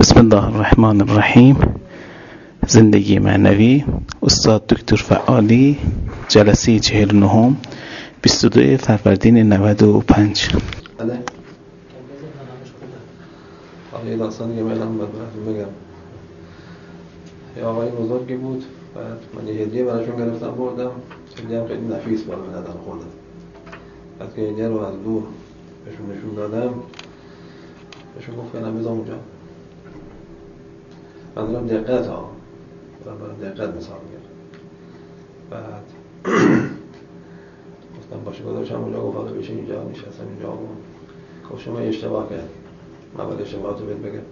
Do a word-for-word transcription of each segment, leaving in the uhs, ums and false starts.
بسم الله الرحمن الرحیم. زندگی معنوی، استاد دکتر فعالی، جلسه چهل و نهم، بیست و دو فروردین نود و پنج. بله. حالا یه داستانی که من هم باید براتون بگم. یه آقای بزرگی بود، بعد من یه هدیه براشون گرفتم بردم. هدیه هم خیلی نفیس بالا من ندارم خوردم. بعد که هدیه رو از دور بهشون نشون دادم، بهشون گفت کنم بذار اونجا. من دارم دقت ها دارم دارم دقت مثال میگم. بعد گفتم باشه گذاشتم اونجا، گفت حالا بشین اینجا، نشستم اینجا بود. گفت شما اشتباه کرد، من باید اشتباهاتو بهت بگم.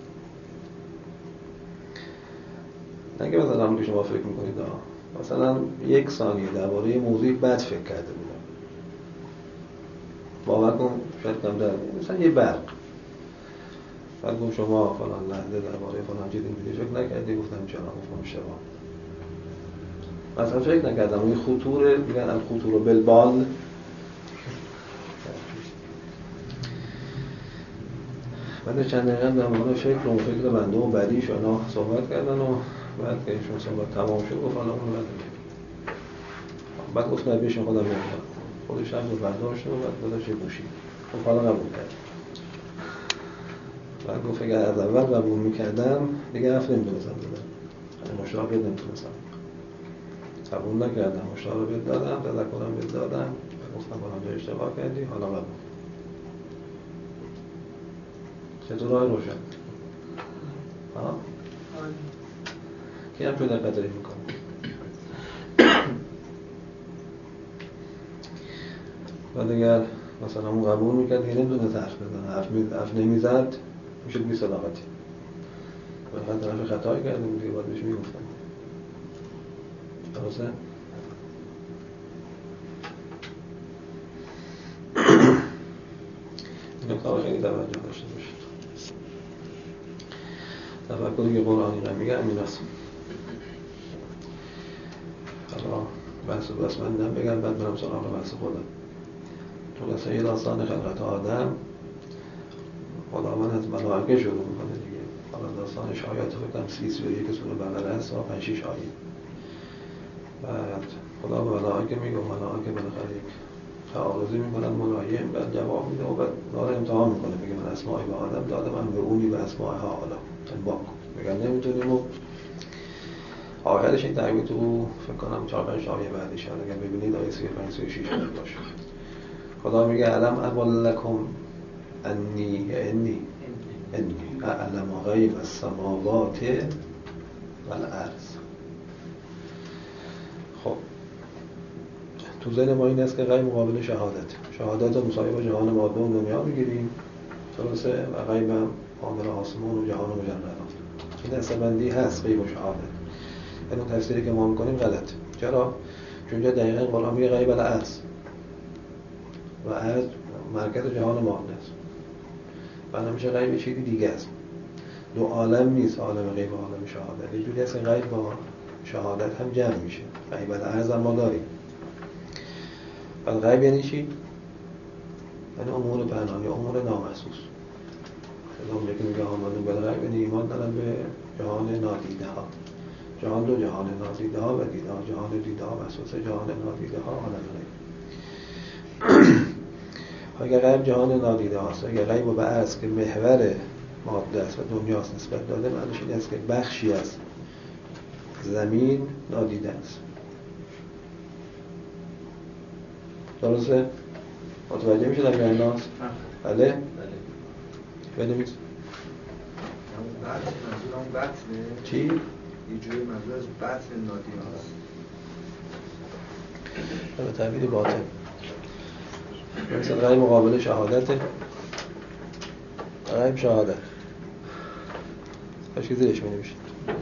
نگه مثلا همون که شما فکر میکنید مثلا یک ثانیه درباره موضوعی بد فکر کرده بودم، باور کن شاید کم در مثلا یه برق، بعد گفت شما فلان لحظه درباره فلان چیز اینجوری فکر نکردی. گفتم چرا؟ گفتم اشتباه. مثلا فکر نکردم این خطوره، میگن الخطور بالبال. بعد چند دقیقه در مورد فکر و فکر بنده و بدیش و اینا صحبت کردن و بعد که ایشون صحبت تمام شد گفت حالا اون بعد بعد گفت نبیشون خودم میگم خودش هم رو برداشت و بعد گذاشت گوشی. خب حالا قبول کرد. بعد گفت اگر از اول قبول میکردم دیگه حرف نمیتونستم بزنم، یعنی مشاور نمیتونستم. قبول نکردم، مشاور بهت دادم، تذکرم بهت دادم، گفتم فلان اشتباه کردی، حالا قبول. چطور راه روشن؟ ها؟ کی هم شده قدری میکنه؟ بعد اگر مثلا اون قبول میکرد دیگه نمیتونه حرف بزنه، حرف, می... حرف نمیزد میشد بی صداقتی. باید طرف خطایی کردیم دیگه باید بهش میگفتم. درسته؟ این کار خیلی توجه داشته باشید. تفکری که قرآنی رو میگه همین است. حالا بحث بس من نم بگم بعد برم سراغ بحث خودم. تو مثلا یه داستان خلقت آدم خداوند از ملائکه شروع میکنه دیگه. حالا داستان شایعات فکرم سی و یک سوره بقره است و پنج شش آیه. بعد خدا به ملائکه میگه، ملائکه بالاخره یک تعارضی میکنن ملایم، بعد جواب میده و بعد داره امتحان میکنه، میگه من اسماعی به آدم دادم، من به اونی به اسماعی ها حالا انباق میگن نمیتونیم و آخرش این تعبیر تو فکر کنم چهار پنج آیه بعدش اگر ببینید آیه سی و پنج سی و شش باشه. خدا میگه علم اقول لکم انی انی انی اعلم غیب السماوات والارض. خب تو ذهن ما این است که غیب مقابل شهادت، شهادت رو مساوی با جهان ماده و دنیا میگیریم، درسته؟ و غیب هم عامل آسمان و جهان مجردات. این دسته‌بندی هست غیب و شهادت. این اون تفسیری که ما میکنیم غلط. چرا؟ چون اینجا دقیقاً قرآن میگه غیب الارض و ارض مرکز جهان ماده است. بعد میشه غیب چیزی دیگه است. دو عالم نیست، عالم غیب و عالم شهادت. یه جوری است که غیب با شهادت هم جمع میشه. غیب الارض هم ما داریم. بعد غیب یعنی چی؟ یعنی امور پنهانی، امور نامحسوس. اون که میگه آمدن به غیب یعنی ایمان دارن به جهان نادیده ها. جهان دو جهان، نادیده ها و دیده ها. جهان دیده ها محسوسه، جهان نادیده ها عالم غیب. اگر غیب جهان نادیده هاست، اگر غیب رو به ارض که محور ماده است و دنیاست نسبت داده، معنیش این است که بخشی از زمین نادیده است. درسته؟ متوجه میشه در الناس؟ بله؟ بنویس. منظورم بطنه؟ چی؟ یه جوری منظور از بطن نادیده هست. به تعبیر باطن. مثلا غیب مقابل شهادته. غیب شهادت. هشکی زیرش می نمیشه.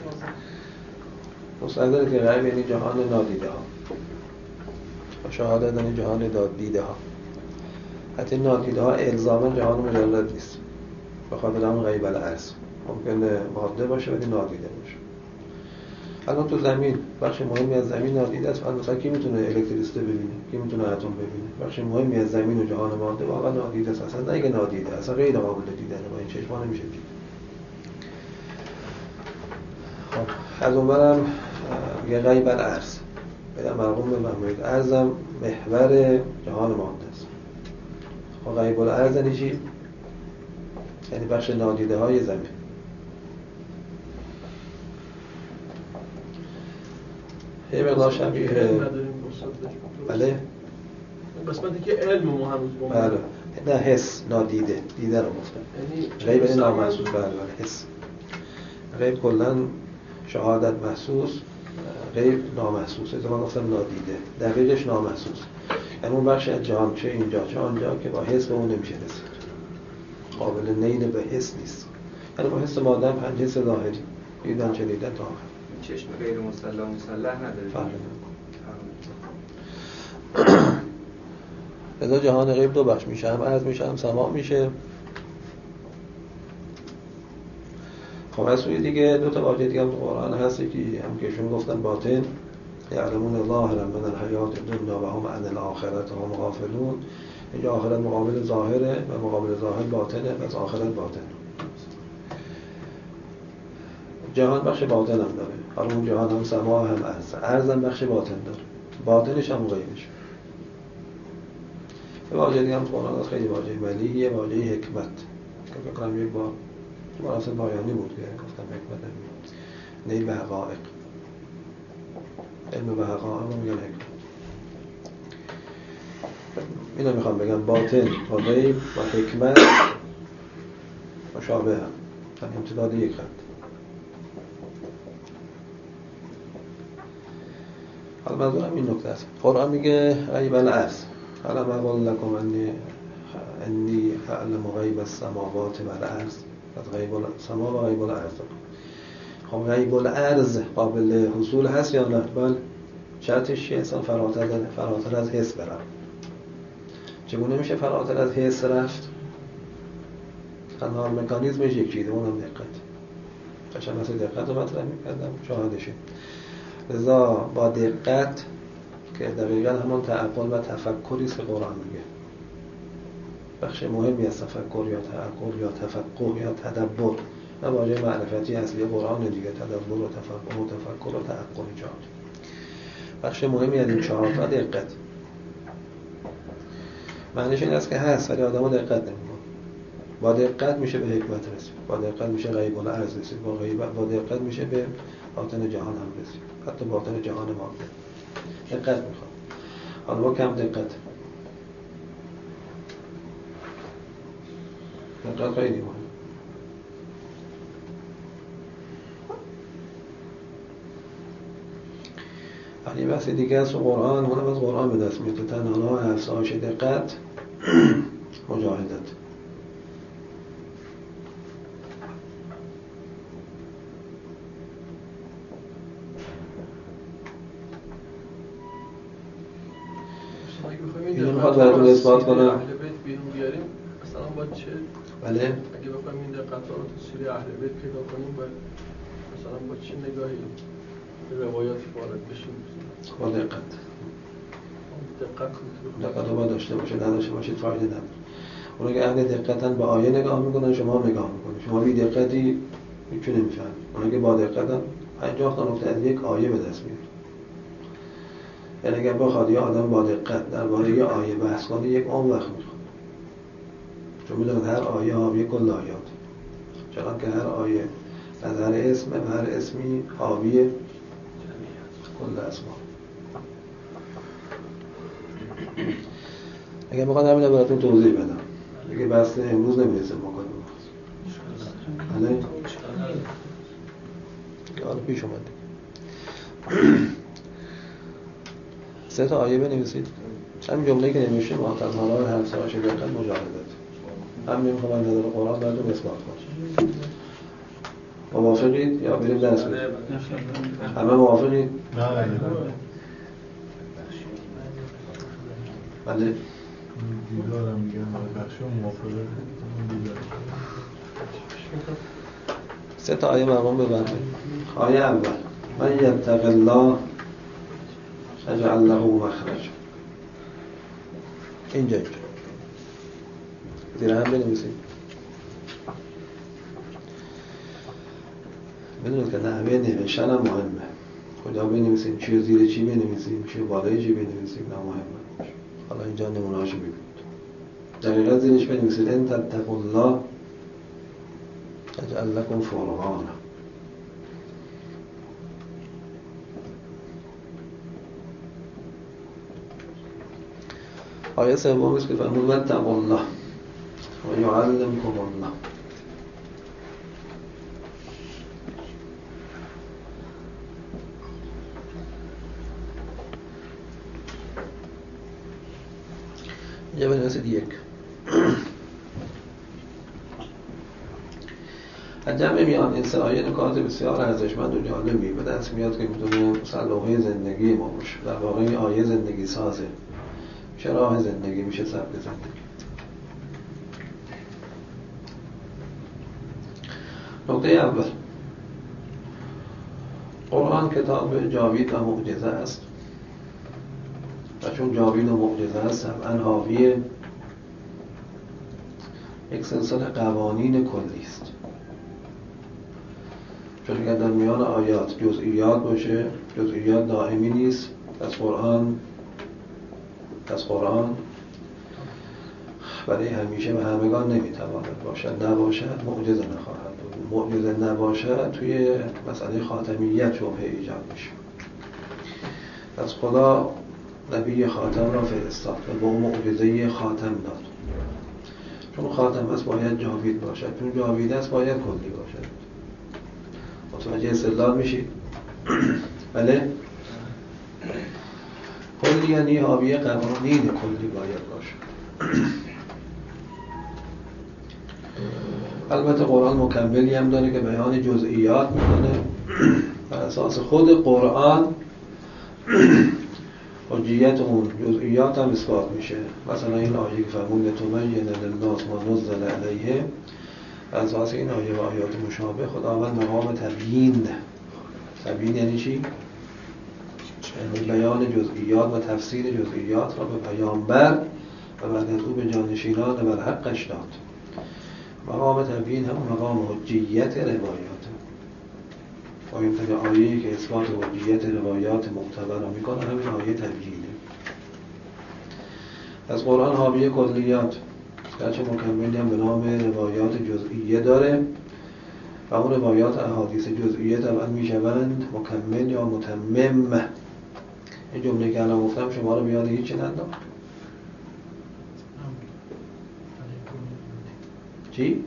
مستقدره که غیب یعنی جهان نادیده ها و شهادت یعنی جهان دیده ها. حتی نادیده ها الزاما جهان مجرد نیست، به خاطر همون غیب الارض ممکنه ماده باشه ولی نادیده باشه. الان تو زمین بخش مهمی از زمین نادیده است. مثلا کی میتونه الکتریسیته ببینه؟ کی میتونه اتم ببینه؟ بخش مهمی از زمین و جهان ماده واقعا نادیده است. اصلا نه اینکه نادیده، اصلا غیر قابل دیدنه، با این چشمان نمیشه دید. از اونورم یه غیب الارض بدم مرقوم بفرمایید. ارزم محور جهان ماده است. خب غیب الارض یعنی چی؟ یعنی بخش نادیده های زمین. یه مقدار شبیه بله قسمتی که علم ما هنوز با بله نه حس نادیده دیده رو گفتم. غیب این نامحسوس. بله بله حس. غیب کلا شهادت محسوس، غیب نامحسوس. اتفاقا گفتم نادیده، دقیقش نامحسوس. یعنی اون بخش از جهان چه اینجا چه آنجا که با حس به اون نمیشه رسید، قابل نیل به حس نیست. یعنی با حس ماده هم پنج حس ظاهری دیدن چه دیدن تا آخر. چشم غیر مسلح مسلح نداره. لذا جهان غیب دو بخش میشه، هم عرض میشه هم سماع میشه. خب از سوی دیگه دو تا واژه دیگه هم تو قرآن هست که هم که شون گفتن باطن، یعلمون ظاهرا من الحیات الدنیا و هم عن الاخرة هم غافلون. اینجا آخرت مقابل ظاهره و مقابل ظاهر باطنه، پس آخرت باطن. جهان بخش باطن هم داره، حالا اون جهان هم سماع هم عرض. عرض هم بخش باطن داره، باطنش هم غیبش. یه واژه دیگه هم قرآن هست خیلی واژه ملیحه، واژه حکمت که فکر کنم یک بار مراسم پایانی بود که گفتم حکمت نیل به حقایق، علم به حقایق رو میگن حکمت. اینو میخوام بگم باطن و غیب و حکمت مشابه هم، هم امتداد یک خط. حالا منظورم این نکته است. قرآن میگه غیب الارض علم اقول لکم انی انی اعلم غیب السماوات و الارض. از غیب السما و غیب الارض. خب غیب الارض قابل حصول هست یا نه؟ بله. شرطش چیه؟ انسان فراتر فراتر از حس بره. چگونه میشه فراتر از حس رفت؟ تنها مکانیزمش یکیه، اونم دقت. قشنگ مثل دقت رو مطرح می‌کردم، شاهدشه. لذا با دقت که دقیقاً همون تعقل و تفکری است که قرآن میگه. بخش مهمی از تفکر یا تعقل یا تفقه یا تدبر، نه واژه معرفتی اصلی قرآن دیگه، تدبر و تفقه و تفکر و تعقل چهار. بخش مهمی از این چهار تا دقت. معنیش این است که هست ولی آدم‌ها دقت نمی‌کنن. با دقت میشه به حکمت رسید، با دقت میشه غیب الارض رسید، با غیب با دقت میشه به باطن جهان هم رسید، حتی باطن جهان ماده. دقت میخواد. حالا با کم دقت دقت خیلی مهم. ولی بحث دیگه است و قرآن اونم از قرآن به دست میاد. تنها افزایش دقت مجاهدت. اینو میخواد براتون اثبات کنم. اهل بیت بیرون بیاریم مثلا باید چه؟ بله. اگه بخوایم این دقت رو تو سیره اهل بیت پیدا کنیم باید مثلا با چه نگاهی به روایاتی وارد بشیم؟ با دقت. دقت دقت رو باید داشته باشه، نداشته باشید فایده نداره. اونا که اهل دقتن به آیه نگاه میکنن، شما هم نگاه میکنید. شما بی دقتی هیچی نمیفهمید. اونا که با دقتن پنجاه تا نکته از یک آیه به دست میاد. یعنی اگر بخواد یه آدم با دقت درباره یه آیه بحث کنه یک عمر وقت میخواد. چون میدونید هر آیه حاوی کل آیات. چون که هر آیه از هر اسم و هر اسمی حاوی کل اسما. اگر بخواد همین رو براتون توضیح بدم دیگه بحث امروز نمیرسه مکالمه. بله؟ حالا پیش اومده. سه تا آیه بنویسید. همین جمله‌ای که نمیشه معتز حالا هر سراش دقت مجاهدت. هم نمیخوام از نظر قرآن براتون اثبات کنم. موافقید یا بریم درس بدیم؟ همه موافقید؟ نه بله. دیدارم میگم بخشی موافقه. سه تا آیه مرقوم ببندید. آیه اول من یتق الله اجعل له مخرج. اینجا اینجا زیر هم بنویسید. بدونید که نحوه نوشتن هم مهمه. کجا بنویسیم، چی زیر چی بنویسیم، چی بالای چی بنویسیم، نه مهمه. حالا اینجا نمونه‌اشو ببینید. دقیقاً زیرش بنویسید ان تتقوا الله یجعل لکم فرقانا. آیه سوم است که فرمود واتقوا الله و یعلمکم الله. اینجا بنویسید یک. از جمع میان این سه آیه نکات بسیار ارزشمند و جالبی به دست میاد که میتونه سلوحه زندگی ما باشه. در واقع این آیه زندگی سازه، میشه راه زندگی، میشه سبک زندگی. نکته اول، قرآن کتاب جاوید و معجزه است و چون جاوید و معجزه است طبعاً حاوی یک سلسله قوانین کلی است. چون اگر در میان آیات جزئیات باشه، جزئیات دائمی نیست. از قرآن از قرآن برای همیشه و همگان نمیتواند باشد. نباشد معجزه نخواهد بود. معجزه نباشد توی مسئله خاتمیت شبهه ایجاد میشه. از خدا نبی خاتم را فرستاد و با معجزه خاتم داد. چون خاتم است باید جاوید باشد، چون جاوید است باید کلی باشد. متوجه استدلال میشید؟ بله؟ کلی یعنی حاوی قوانین کلی باید باشد. البته قرآن مکملی هم داره که بیان جزئیات میکنه و اساس خود قرآن حجیت اون جزئیات هم اثبات میشه. مثلا این آیه که فرمود لتبین للناس ما نزل علیهم، اساس این آیه و آیات مشابه خداوند مقام تبیین. تبیین یعنی چی؟ یعنی بیان جزئیات و تفسیر جزئیات را به پیامبر و بعد از او به جانشینان بر حقش داد. مقام تبیین هم مقام حجیت روایات. آیه تا آیه‌ای که اثبات حجیت روایات معتبر را میکنه همین آیه تبیینه. از قرآن حاوی کلیات گرچه مکملی هم به نام روایات جزئیه داره و اون روایات احادیث جزئیه طبعا میشوند مکمل یا متمم. این جمله که الان گفتم شما رو بیاد هیچی ندارم. چی؟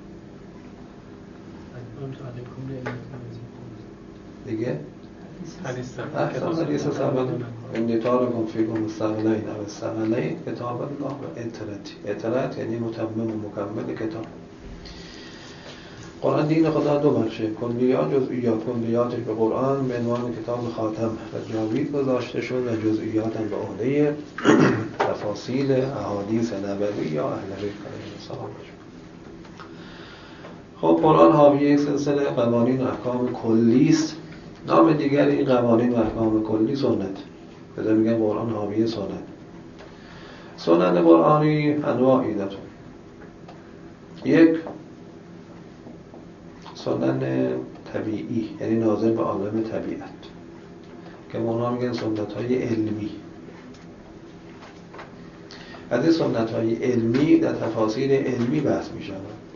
دیگه؟ احسان حدیث سبب اندیتار کنفیگون مستقلین او استقلین کتاب الله و اطرتی. اطرت یعنی متمم و مکمل کتاب. قرآن دین خدا دو بخشه، کلیات جزئیات. کلیاتش به قرآن به عنوان کتاب خاتم و جاوید گذاشته شد و جزئیات هم به عهده تفاصیل احادیث نبوی یا اهل بیت علیهم السلام شد. خب قرآن حاوی یک سلسله قوانین و احکام کلی است. نام دیگر این قوانین و احکام کلی سنت. بذار میگن قرآن حاوی سنت. سنت قرآنی انواعی داره. یک سنن طبیعی یعنی ناظر به عالم طبیعت که اونها میگن سنت های علمی. از این سنت های علمی در تفاسیر علمی بحث میشن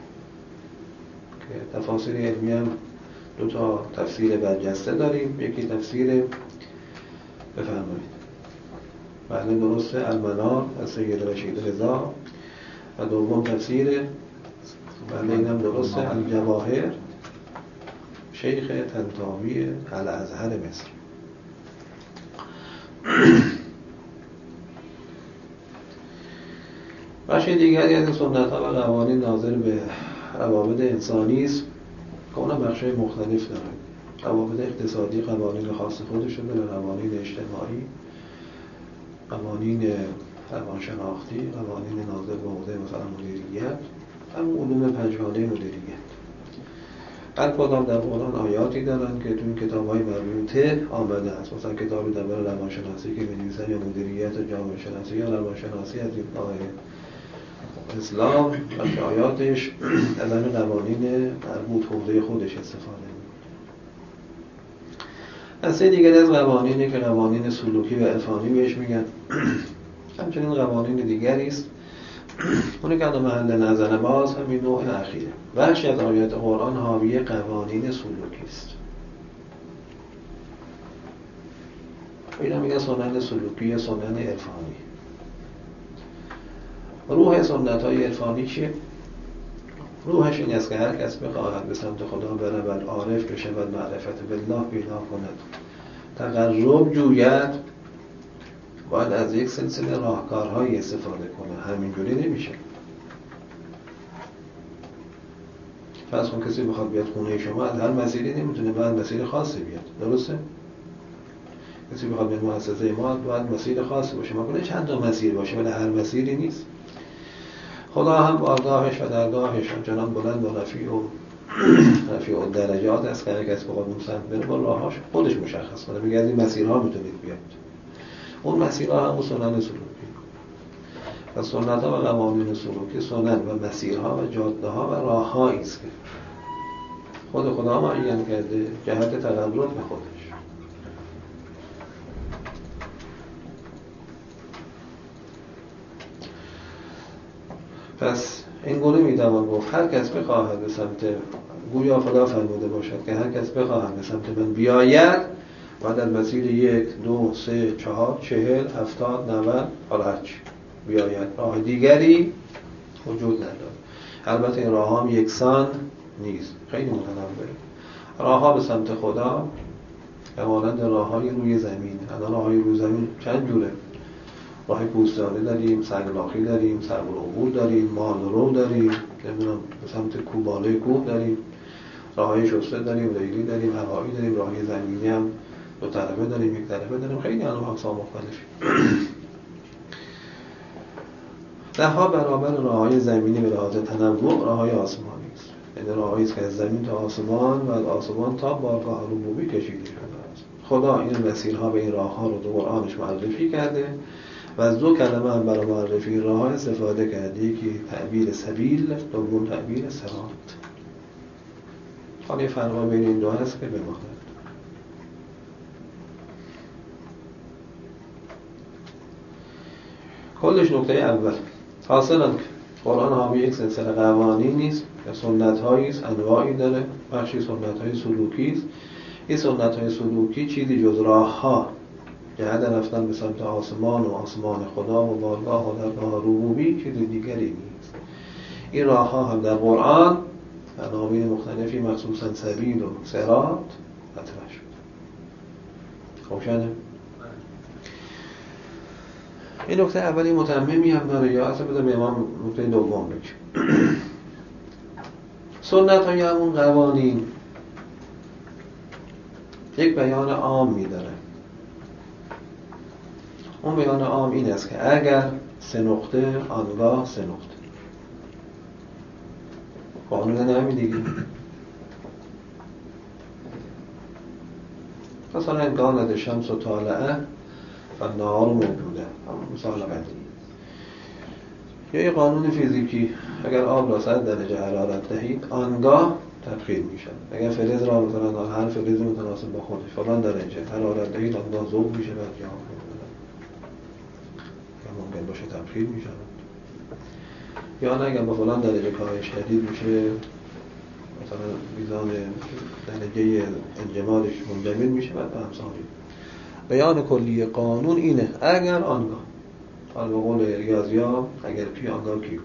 که تفاسیر علمی هم دو تا تفسیر برجسته داریم. یکی تفسیر بفرمایید بله درسته المنار از سید رشید رضا و دوم تفسیر بله اینم درسته الجواهر شیخ طنطاوی الازهر مصر. بخش دیگری از این سنت ها و قوانین ناظر به روابط انسانی است که اونها بخش‌های مختلف دارن. روابط اقتصادی قوانین خاص خودشون داره، قوانین اجتماعی، قوانین روانشناختی، قوانین ناظر به حوزه مثلا مدیریت، هم علوم پنجگانه مدیریت. هر کدام در قرآن آیاتی دارن که تو این کتاب‌های مربوطه آمده است. مثلا کتابی درباره روانشناسی که می‌نویسن یا مدیریت و جامعه شناسی یا روانشناسی از دیدگاه اسلام و که آیاتش از این قوانین مربوط حوزه خودش استفاده می‌کنه. دسته دیگری از قوانینی که قوانین سلوکی و عرفانی بهش میگن. همچنین قوانین دیگری است. اونی که در محل نظر باز همین نوع اخیره. بخشی از آیات قرآن حاوی قوانین سلوکی است. اینا میگن سنن سلوکی یا سنن عرفانی. روح سنت های عرفانی چیه؟ روحش این است که هر کس بخواهد به سمت خدا برود، عارف بشود، معرفت بالله پیدا کند، تقرب جوید، باید از یک سلسله راهکارهایی استفاده کنه. همینجوری نمیشه. فرض کن کسی بخواد بیاد خونه شما، از هر مسیری نمیتونه، باید مسیر خاصی بیاد. درسته؟ کسی بخواد بیاد مؤسسه ما، باید مسیر خاصی باشه. ما کنه چند تا مسیر باشه، ولی هر مسیری نیست. خدا هم بارگاهش و درگاهش چنان بلند و رفیع و رفیع و درجات است که هر کس بخواد اون سمت بره با راهاش خودش مشخص کنه. میگه از این مسیرها میتونید بیاد. اون مسیرها هم سنن سلوکی و سنت ها و قوانین سلوکی سنن و مسیرها و جاده ها و راههایی است که خود خدا معین کرده جهت تقرب به خودش. پس این گونه میتوان گفت هر کس بخواهد به سمت، گویا خدا فرموده باشد که هر کس بخواهد به سمت من بیاید، بعد از مسیر یک، دو، سه، چهار، چهل، هفتاد، نود، حالا هرچی بیاید. راه دیگری وجود نداره. البته این راه هم یکسان نیست، خیلی متنوع. راه ها به سمت خدا همانند راه های روی زمین. الان راه های روی زمین چند جوره؟ راه پوستانی داریم، سنگلاخی داریم، صبر و عبور داریم، مال رو داریم، نمیدونم به سمت کوباله کوه داریم، راه های شسته داریم، ریلی داریم، هوایی داریم، راه زمینی هم دو طرفه داریم، یک طرفه داریم، خیلی انواع اقسام مختلفی. ده ها برابر راه‌های زمینی به لحاظ تنوع راه‌های آسمانی است. یعنی راه‌هایی است که از زمین تا آسمان و از آسمان تا بارگاه ربوبی کشیده شده است. خدا این مسیرها به این راه‌ها رو در قرآنش معرفی کرده و از دو کلمه هم برای معرفی راه استفاده کرده. یکی تعبیر سبیل، دوم تعبیر صراط. حالا یه فرق بین این دو هست که بماند. کلش نکته اول حاصلاً قرآن حاوی یک سلسله قوانین نیست، سنت هایی است، انواعی داره. بخشی سنت های سلوکی است. این سنت های سلوکی چیزی جز راه ها جهت رفتن به سمت آسمان و آسمان خدا و بارگاه و درگاه ربوبی چیز دیگری نیست. این راه ها هم در قرآن عناوین مختلفی مخصوصاً سبیل و صراط مطرح شده. روشنه؟ این نکته اولی متممی هم داره یا اصلا بذارم امام نکته دوم بگم. سنت های همون قوانین یک بیان عام می‌داره. اون بیان عام این است که اگر سه نقطه آنگاه سه نقطه قانون نمی دیگه. مثلا انگاند شمس و طالعه و نهار موجوده، همون مثال قدیم. یا یه قانون فیزیکی، اگر آب را صد درجه حرارت دهید آنگاه تبخیر می شود. اگر فلز را مثلا هر فلز متناسب با خودش فلان درجه حرارت دهید آنگاه ذوب می شود یا ممکن باشه تبخیر می شود. یا نه اگر با فلان درجه کاهش شدید میشه، مثلا میزان درجه انجمادش منجمد میشه و همسانی. بیان کلی قانون اینه اگر آنگاه، حالا به قول ریاضی‌ها اگر پی آنگاه کیو.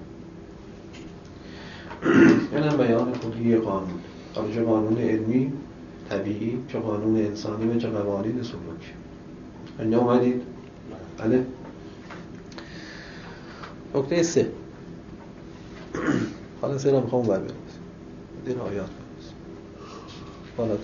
اینم بیان کلی قانون. حالا چه قانون علمی طبیعی، چه قانون انسانی و چه قوانین سلوکی. اینجا اومدید؟ بله. نکته سه. حالا سه رو میخوام بر برسیم. دین آیات برسیم. بالاتر.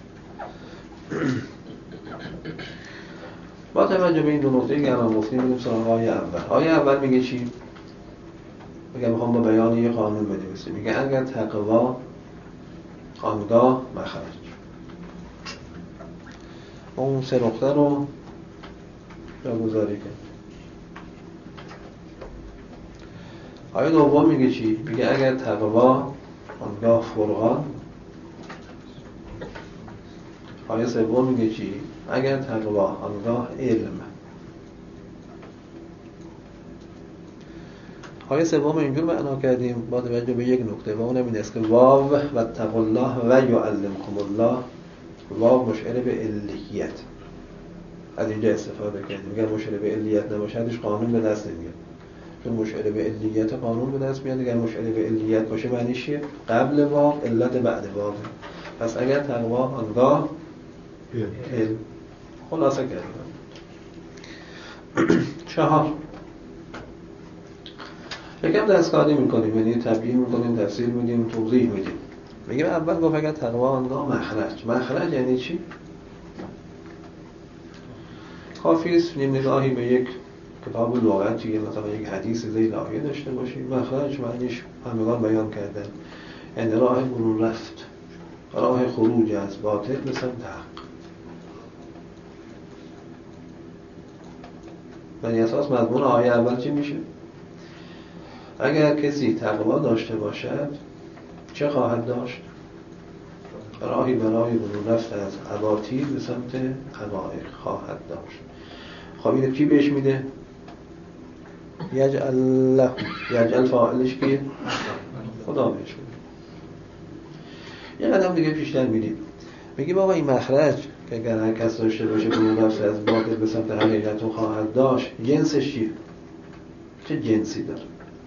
با توجه به این دو نکته که الان گفتیم میریم سراغ آیه اول. آیه اول میگه چی؟ میگه میخوام با بیان یه قانون بنویسیم. میگه اگر تقوا آنگاه مخرج. اون سه نقطه رو جاگذاری کرد. آیه دوم میگه چی؟ میگه اگر تقوا آنگاه فرقان آیه سوم میگه چی؟ اگر تقوا آنگاه علم. آیه سوم اینجور معنا کردیم با توجه به یک نکته و اونم این است که واو و تقوا الله و یعلمکم الله، واو مشعر به علیت، از اینجا استفاده کردیم. اگر مشعر به علیت نباشدش قانون به دست نمیاد، چون مشعر به علیت قانون به دست میاد. اگر مشعر به علیت باشه معنیش چیه؟ قبل واو علت بعد واو. پس اگر تقوا آنگاه علم. خلاصه کردیم. چهار، یکم دستکاری میکنیم، یعنی تبیین میکنیم، تفسیر میدیم، توضیح میدیم. میگیم اول گفت اگر تقوا آنگاه مخرج. مخرج یعنی چی؟ کافی است نیم نگاهی به یک کتاب لغتی، مثلا یک حدیث ذیل آیه داشته باشیم. مخرج معنیش همگان بیان کردن، یعنی راه برون رفت، راه خروج از باطل به سمت حق. یعنی اساس مضمون آیه اول چی میشه؟ اگر کسی تقوا داشته باشد چه خواهد داشت؟ راهی برای برون رفت از اباطیل به سمت حقایق خواهد داشت. خب اینو کی بهش میده؟ یجعل له، یجعل فاعلش کیه؟ خدا بهش میده. یه قدم دیگه پیشتر میریم، میگیم آقا این مخرج که اگر هر کس داشته باشه برون رفت از باطل به سمت حقیقت خواهد داشت، جنسش چیه؟ چه جنسی داره؟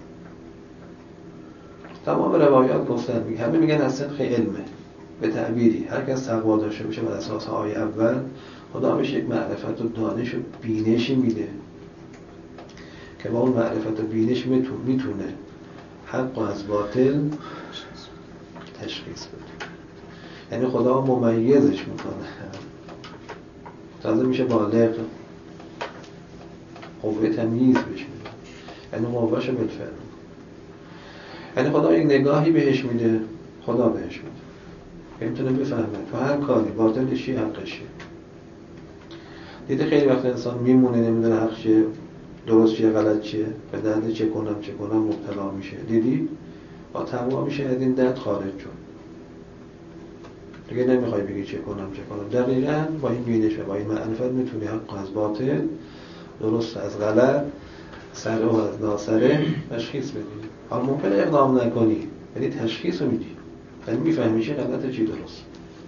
تمام روایات گفتن، میگه همه میگن از صدق علمه. به تعبیری هر کس تقوا داشته باشه بر اساس آیه اول، خدا بهش یک معرفت و دانش و بینشی میده که با اون معرفت و بینش میتونه حق از باطل تشخیص بده. یعنی خدا ممیزش میکنه، تازه میشه بالغ، قوه تمییز بهش میده، یعنی قوهش بالفعل. یعنی خدا یک نگاهی بهش میده، خدا بهش میده که میتونه بفهمه تو هر کاری باطلش چیه حقش چیه. دیده خیلی وقت انسان میمونه نمیدونه حق چیه، درست چیه، غلط چیه، به درد چه کنم چه کنم مبتلا میشه. دیدی با تقوا میشه از این درد خارج شد، دیگه نمیخوای بگی چه کنم چه کنم. دقیقاً با این بینش و با این معرفت میتونی حق از باطل، درست از غلط، سره و از ناسره تشخیص بدی. حالا ممکنه اقدام نکنی ولی تشخیص رو میدی، یعنی میفهمی چه غلطه چی درست.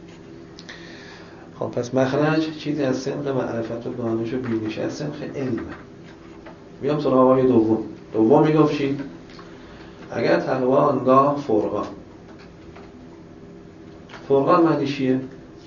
خب پس مخرج چیزی از سنخ معرفت و دانش و بینش، از سنخ علم. میام سراغ آیه دوم. دوم میگفت چی؟ اگر تقوا آنگاه فرقان. فرقان معنی چیه؟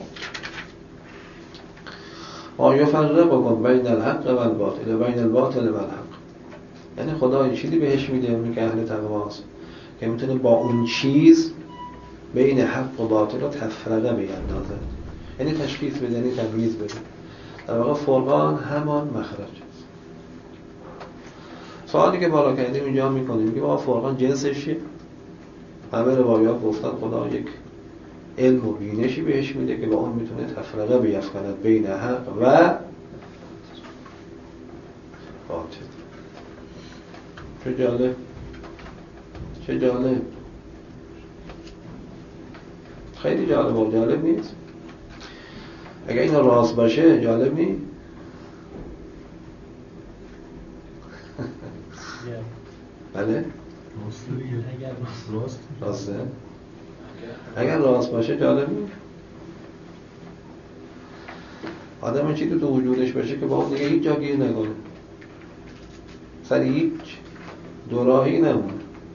آیه فرقه بکن بین الحق و الباطل، بین الباطل و الحق. یعنی خدا این چیزی بهش میده اونی که اهل تقواست که میتونه با اون چیز بین حق و باطل رو تفرقه بیندازه، یعنی تشخیص بده، یعنی تمییز بده. در واقع فرقان همان مخرج است. سوالی که بالا کردیم اینجا میکنیم که با فرقان جنسش چیه؟ همه روایات گفتن خدا یک علم و بینشی بهش میده که با اون میتونه تفرقه بیفکند بین حق و باطل. چه جالب، چه جالب، خیلی جالب و جالب نیست؟ اگر این راست باشه جالب نیست؟ بله؟ راست راسته؟ اگر راست باشه جالب نیست؟ آدم چی تو وجودش باشه که با اون دیگه هیچ جا گیر نکنه، سر هیچ دوراهی نمونه،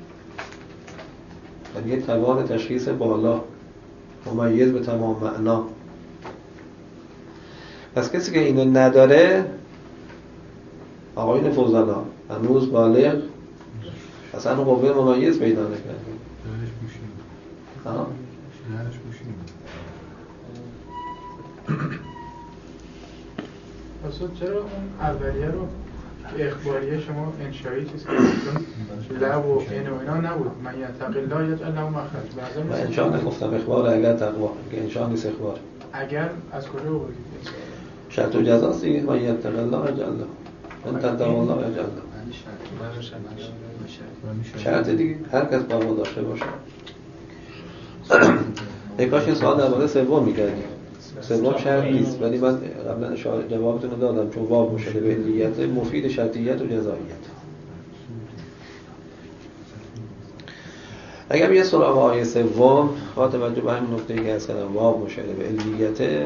یعنی یه توان تشخیص بالا، ممیز به تمام معنا. پس کسی که اینو نداره، آقایون فضلا، هنوز بالغ اصلا قوه ممیز پیدا نکرده. درش بوشیم ها؟ درش بوشیم اصلا چرا اون اولیه رو اخباریه شما انشایی چیز کردن؟ لب و این و اینا نبود. من یتق الله یجعل له مخرج. من انشاء نگفتم اخبار، اگر تقوا که انشاء نیست اخبار. اگر از کجا آوردید؟ شرط و جزاست دیگه. من یتق الله یجعل له، من تقوا الله یجعل له. شرط دیگه هر کس تقوا داشته باشه. ای کاش این سوال در مورد سوم می‌کردیم. سوم شرط نیست، ولی من قبلا اشاره جوابتون رو دادم چون واو مشاره به علیت مفید شرطیت و جزائیت. اگر یه سراغ آیه سوم با توجه به همین نکته که اصلا واو مشاره به علیت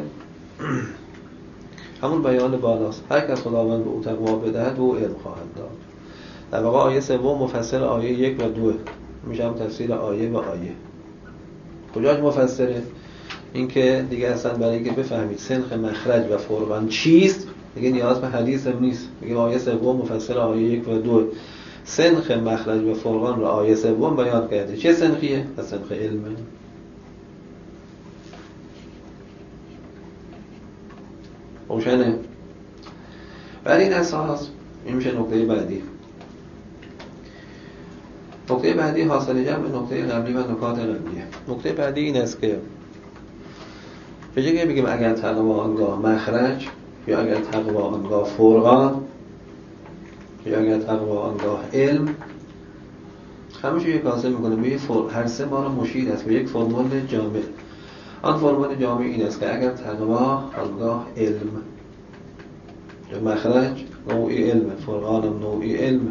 همون بیان بالاست، هر کس خداوند به او تقوا بدهد به او علم خواهد داد. در واقع آیه سوم مفسر آیه یک و دو میشه هم تفسیر آیه و آیه. کجاش مفسره؟ این که دیگه اصلا برای اینکه بفهمید سنخ مخرج و فرقان چیست دیگه نیاز به حدیث هم نیست. میگه آیه سوم مفسر آیه یک و دو سنخ مخرج و فرقان را آیه سوم بیان کرده. چه سنخیه؟ از سنخ علمه. روشنه؟ بر این اساس این میشه نکته بعدی. نکته بعدی حاصل جمع نکته قبلی و نکات قبلیه. نکته بعدی این است که به جای که بگیم اگر تقوا آنگاه مخرج یا اگر تقوا آنگاه فرقان یا اگر تقوا آنگاه علم، همیشه یک حاصل میکنه به هر سه ما رو مشیر است به یک فرمول جامع. آن فرمول جامع این است که اگر تقوا آنگاه علم یا مخرج نوعی علم، فرقان هم نوعی علم،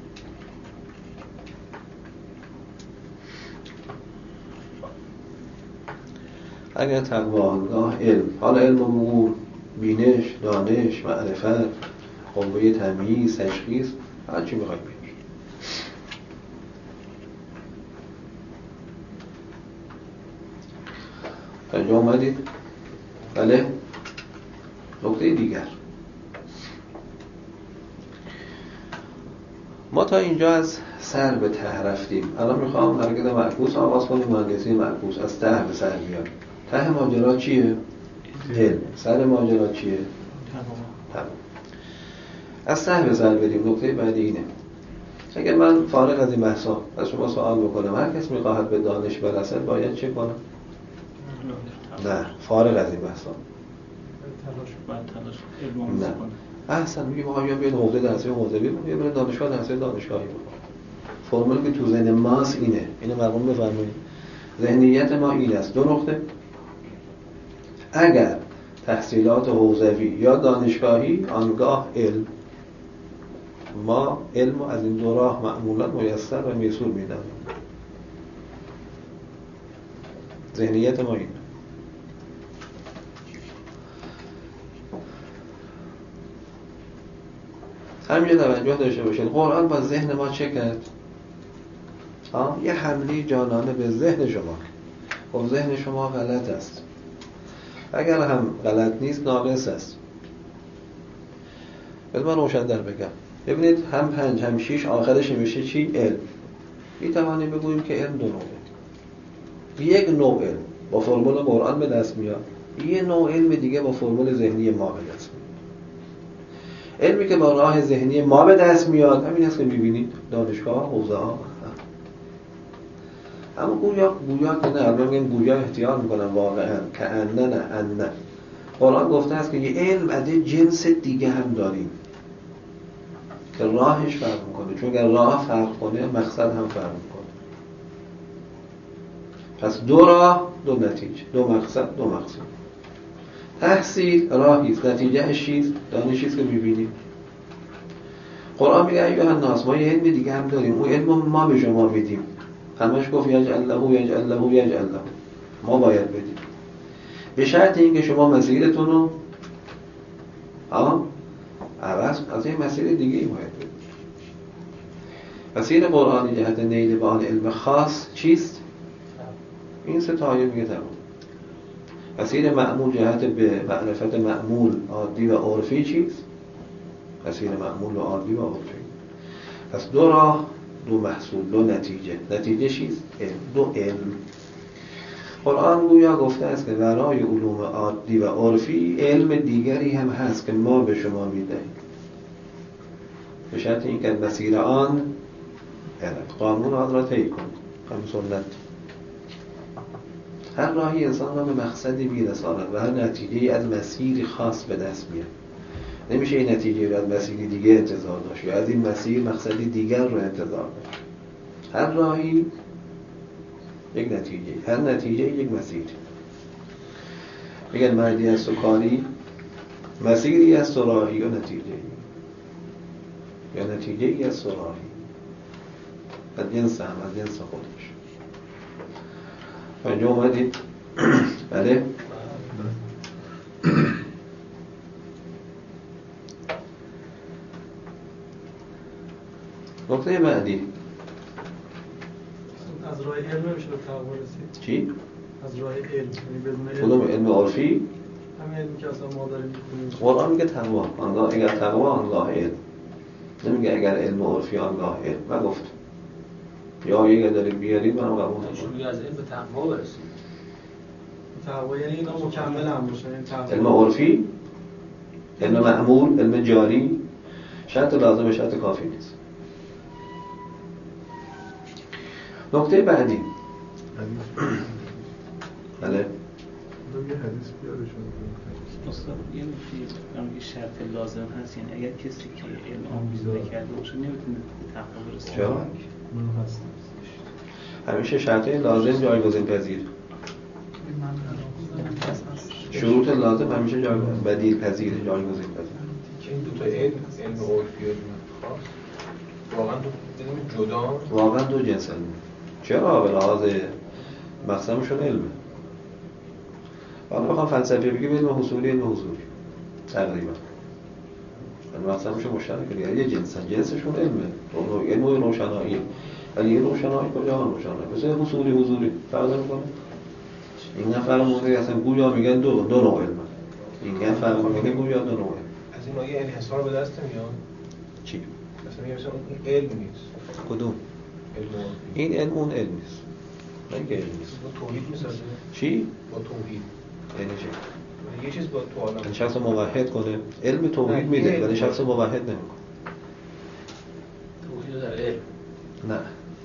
اگر تقوا آنگاه علم، حالا علم امور بینش، دانش، معرفت، قوه تمییز، تشخیص، هر چی میخواید بگید. اینجا اومدید؟ بله؟ نکته دیگر، ما تا اینجا از سر به ته رفتیم. الان میخوام حرکت معکوس آغاز کنیم. مهندسی معکوس از ته به سر بیاد. ته ماجرا چیه؟ علم. سر ماجرا چیه؟ تمام. از ته به سر بریم. نکته بعدی اینه، اگر من فارغ از این بحثا از شما سوال بکنم هر کس میخواهد به دانش برسد باید چه کنم؟ نه، فارغ از این بحثا تلاش باید تلاش علم نه. احسن میگیم آقا بیان بیان حوزه درسی و حوزه بیان یه برای دانشگاه درسی دانشگاهی بکن. فرمولی که تو ذهن ماست اینه. اینو مرقوم بفرمایید. ذهنیت ما این است. دو نقطه. اگر تحصیلات حوزوی یا دانشگاهی آنگاه علم، ما علم از این دو راه معمولا میسر و میسور میدن. ذهنیت ما این. همینجا توجه داشته باشید. قرآن با ذهن ما چه کرد؟ آه؟ یه حمله جانانه به ذهن شما. خب ذهن شما غلط است. اگر هم غلط نیست ناقص است. بذار من روشن در بگم. ببینید هم پنج هم شیش آخرش میشه چی؟ علم. میتوانیم بگوییم که علم دو نوعه. یک نوع علم با فرمول قرآن به دست میاد. یه نوع علم دیگه با فرمول ذهنی ما به دست میاد. علمی که با راه ذهنی ما به دست میاد همین است که میبینید دانشگاه، حوزه ها. اما گویا گویا که نه، الان میگن گویا احتیاط میکنن واقعا که انه نه انه. قرآن گفته است که یه علم از جنس دیگه هم داریم که راهش فرق میکنه، چون اگر راه فرق کنه مقصد هم فرق میکنه. پس دو راه دو نتیجه، دو مقصد دو مقصد. تحصیل راهیست، نتیجهش چیست؟ دانشیست که میبینیم. قرآن میگه ایها الناس ما یه علم دیگه هم داریم، اون علم ما به شما میدیم. همش گفت یجعل له یجعل له یجعل له، ما باید بدیم به شرط اینکه شما مسیرتون رو عوض از این مسیر دیگه ای باید بدید. مسیر قرآنی جهت نیل به آن علم خاص چیست؟ این سه تا آیه میگه تمام. مسیر معمول جهت به معرفت معمول عادی و عرفی چیست؟ مسیر معمول و عادی و عرفی. پس دو راه دو محصول دو نتیجه. نتیجه چیست؟ علم. دو علم. قرآن گویا گفته است که ورای علوم عادی و عرفی علم دیگری هم هست که ما به شما میدهیم به شرط اینکه مسیر آن علم. قانون آن را طی کن. قانون سنت. هر راهی انسان را به مقصدی میرساند و هر نتیجه‌ای از مسیری خاص به دست میاد. نمیشه این نتیجه رو از مسیری دیگه انتظار داشت یا از این مسیر مقصدی دیگر رو انتظار داشت. هر راهی یک نتیجه، هر نتیجه یک مسیر. بگن مردی است و کاری، مسیری است و راهی و نتیجه ای یا نتیجه ای است و راهی، از جنس هم از جنس خودش. اینجا اومدید بله نکته بعدی از راه علم نمیشه به تحول رسید. چی؟ از راه علم یعنی بدون علم. کدوم علم عرفی؟ همین علمی که اصلا ما داریم می‌خونیم. قرآن میگه تقوا، آنگاه اگر تقوا آنگاه علم، نمیگه اگر علم عرفی آنگاه علم. و گفت یا اگر دارید بیارید منم قبول نمی‌کنم. شروعی از علم به تقوا برسید. تقوا یعنی اینا مکمل هم باشه. یعنی تقوا علم عرفی، علم معمول، علم جاری، شرط لازم شرط کافی نیست. نکته بعدی بله یه حدیث بیاره شما. استاد یه نکته که شرط لازم هست، یعنی اگر کسی که علم آموزش کرده باشه نمیتونه به تقوا برسه. چرا؟ من هستم. همیشه شرط لازم جایگزین پذیر. شروط لازم همیشه جایگزین بدیل پذیر، جایگزین پذیر. که این دو تا علم، علم عرفی و علم خاص واقعا دو علم جدا، واقعا دو جنس علم. چرا؟ به لحاظ مقسمشون علمه. حالا بخوام فلسفی بگیم علم حصولی، علم حضوری تقریبا مقسمشون مشترکه دیگه، یه جنسن، جنسشون علمه، علم روشنایی. ولی یه روشنایی کجا هم روشنایی مثل حصولی حضوری فرق نمی‌کنه. این نفر موضوعی اصلا گویا میگن دو دو نوع علم. این نفر میگه گویا دو نوع. از این آیه انحصار به دست میاد. چی؟ مثلا میگه مثلا این علم نیست. کدوم؟ علم عرفی. این علم اون علم نیست. نه که علم نیست. با توحید میسازه. چی؟ با توحید. یعنی چی؟ یه چیز با تو عالم. یعنی شخص موحد کنه، علم توحید میده ولی شخص موحد نمیکنه. توحید در علم. نه.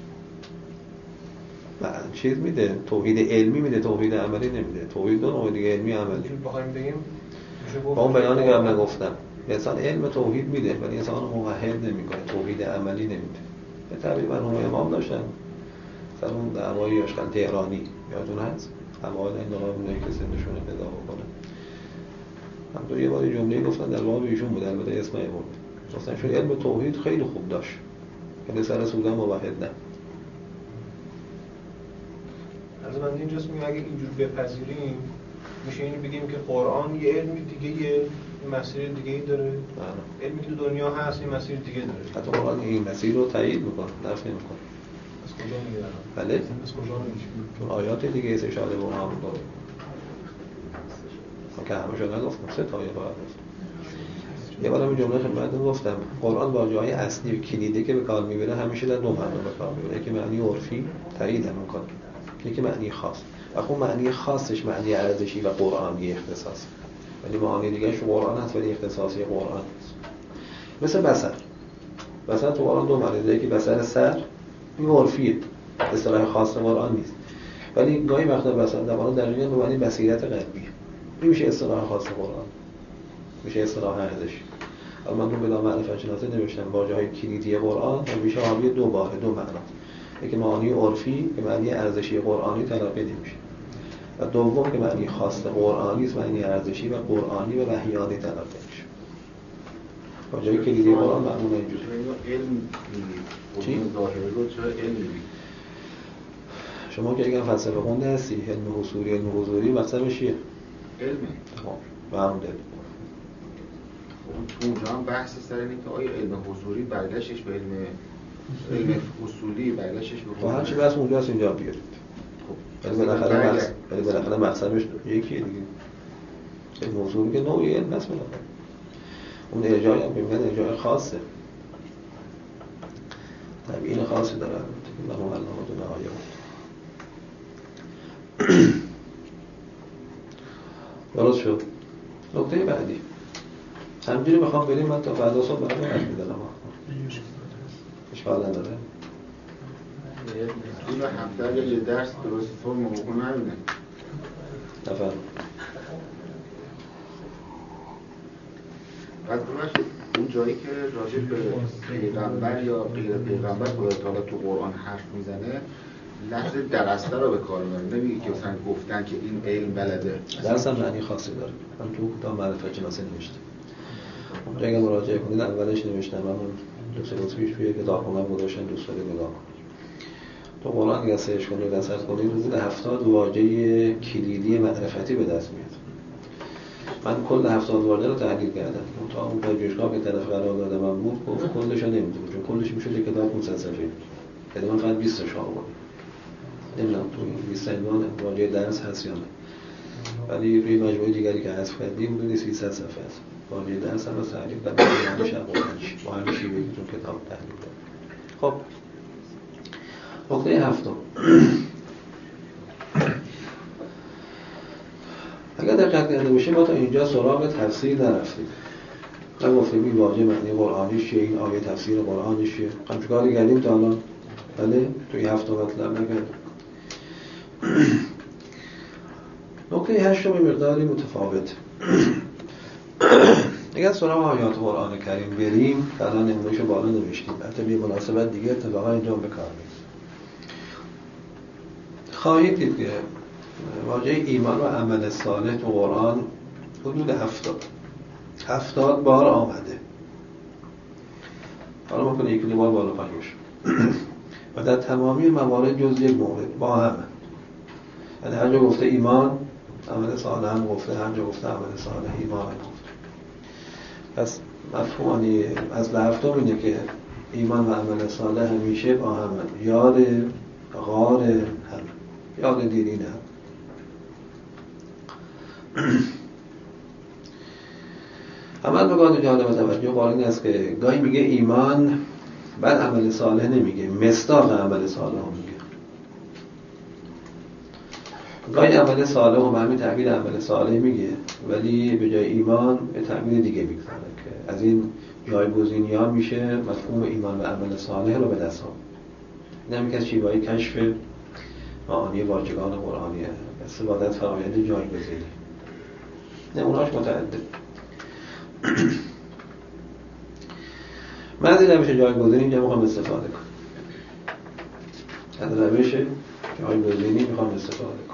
بعد چیز میده، توحید علمی میده، توحید عملی نمیده. توحید دو نوع دیگه، علمی عملی. بخوایم بگیم با اون بیانی که قبلا گفتم، انسان علم توحید میده ولی انسان موحد نمیکنه، توحید عملی نمیده. به تعبیر مرحوم امام داشتن مثلا اون دعوای اشکال تهرانی یادتون هست؟ اوایل انقلاب اونایی که سنشون رو پیدا بکنه. هم تو یه بار جمله گفتن در باب ایشون بود، البته اسم ایشون گفتن چون علم توحید خیلی خوب داشت که سر سودن موحد نه. از من اینجاست میگم اگه اینجور بپذیریم میشه اینو بگیم که قرآن یه علم دیگه، یه مسیر دیگه ای داره. بله. علمی که تو دنیا هست یه مسیر دیگه داره. حتی قرآن این مسیر رو تایید میکنه، نفی نمیکنه. از کجا میگیرن؟ بله. از کجا میگیرن؟ چون آیات دیگه ایست اشاره به اونها داره. که همشو نگفتم، سه تا آیه فقط گفتم. یه بار همین جمله خدمتتون گفتم قرآن با جای اصلی و کلیدی که به کار میبره همیشه در دو معنا به کار میبره، یکی معنی عرفی تایید هم میکنه، یکی معنی خاص. و خب معنی خاصش معنی ارزشی و قرآنی اختصاص، ولی معانی دیگه شو قرآن هست ولی اختصاصی قرآن هست. مثل بصر. بصر تو قرآن دو معنی داره، یکی بصر سر این عرفیه، اصطلاح خاص قرآن نیست، ولی گاهی وقتا بصر در قرآن دقیقاً به معنی بصیرت قلبی. این میشه اصطلاح خاص قرآن، میشه اصطلاح ارزشی. اما من رو به نام معرفت شناسی نوشتم با جای کلیدی قرآن میشه حاوی دو باره دو معنا، یکی معنی عرفی که معنی ارزشی قرآنی تلقی نمیشه و دوم که معنی خاص قرآنی است، معنی ارزشی و قرآنی و وحیانی تلقی میشه. با جای کلیدی قرآن معلومه اینجوری. علم چی؟ ظاهری رو چرا علم میگی؟ شما که اگر فلسفه خونده هستی، علم حصولی، علم حضوری مقصدش چیه؟ علمه. خب معلوم داریم. تو اونجا هم بحث سر اینه که آیا علم حضوری برگشتش به علم علم اصولی برگشتش به هر چی بس اونجاست اینجا بیارید. خب ولی بالاخره مقصد ولی بالاخره مقصدش یکیه دیگه. علم حضوری که نوعی علم است بالاخره. اون ارجاعی هم میگن ارجاع خاصه. تبیین خاصی داره. اللهم علامات و نهایه. درست شد. نکته بعدی. همجوری بخوام بریم من تا فردا صبح براتون حرف می‌زنم. اشکال نداره. طول هفته اگه یه درس درست طور موقع نبینه. نفهم. بعد ببخشید اون جایی که راجع به پیغمبر یا غیر پیغمبر خدا تعالی تو قرآن حرف میزنه لفظ درسته رو به کار میبرن، نمیگه که مثلا گفتن که این علم بلده. درس هم معنی خاصی داره. من تو کتاب معرفت شناسی نوشتم. اونجا اگه مراجعه کنید اولش نوشتم من دو سه روز پیش توی کتاب خونم گذاشتن دوست دارید نگاه کنید. تو قرآن اگه سرچ کنید و سرچ کنید حدود هفتاد واژه کلیدی معرفتی به دست میاد. من کل هفتاد واژه رو تحلیل کردم. تا اون پژوهشگاه که طرف قرار داده من بود گفت کلش رو نمیدونم چون کلش میشه یک کتاب پانصد صفحه‌ای. یعنی من فقط بیست تا شامل کنم. نمیدونم تو این بیست عنوان واژه درس هست یا نه. ولی روی مجموعه دیگری که حذف کردیم حدود سیصد صفحه است. واژه درس هم از تعریف در مورد شب و پنج با همین شیوهی که تو کتاب تحلیل کرد. خب نکته هفتم اگر دقت کرده باشیم ما تا اینجا سراغ تفسیر نرفتیم. نگفتیم این واژه معنی قرآنیش چیه، این آیه تفسیر قرآنیش چیه. همچون کاری کردیم تا الان، بله توی هفته مطلب نکردیم. نکته هشتم مقداری متفاوت. اگر سراغ آیات قرآن کریم بریم که الان نمونهشو بالا نوشتیم، البته به مناسبت دیگه اتفاقا اینجا به کار میاد. خواهید دید که واژه ایمان و عمل صالح تو قرآن حدود هفتاد هفتاد بار آمده. حالا ما کنه یکی بار بالا پایین بشه و در تمامی موارد جز یک مورد با هم، یعنی هر جا گفته ایمان عمل صالح هم گفته، هر جا گفته عمل صالح ایمان هم گفته. پس مفهومی از هفتم اینه که ایمان و عمل صالح همیشه با هم، یاد غار هم، یاد دیرین هم. عمل بگاه جالب توجه قرآن است که گاهی میگه ایمان بعد عمل صالح نمیگه، مصداق عمل صالح هم میگه. گاهی عمل صالح هم همین تعبیر عمل صالح میگه ولی به جای ایمان به تعبیر دیگه میگذاره که از این جایگزینی ها میشه مفهوم ایمان و عمل صالح رو به دست آورد. این هم که از شیوه‌های کشف معانی واژگان قرآنیه، استفاده از فرآیند جایگزینی. نمونه‌اش متعدد. من از این روش جایگزینی اینجا میخوام استفاده کنم. از روش جایگزینی میخوام استفاده کنم.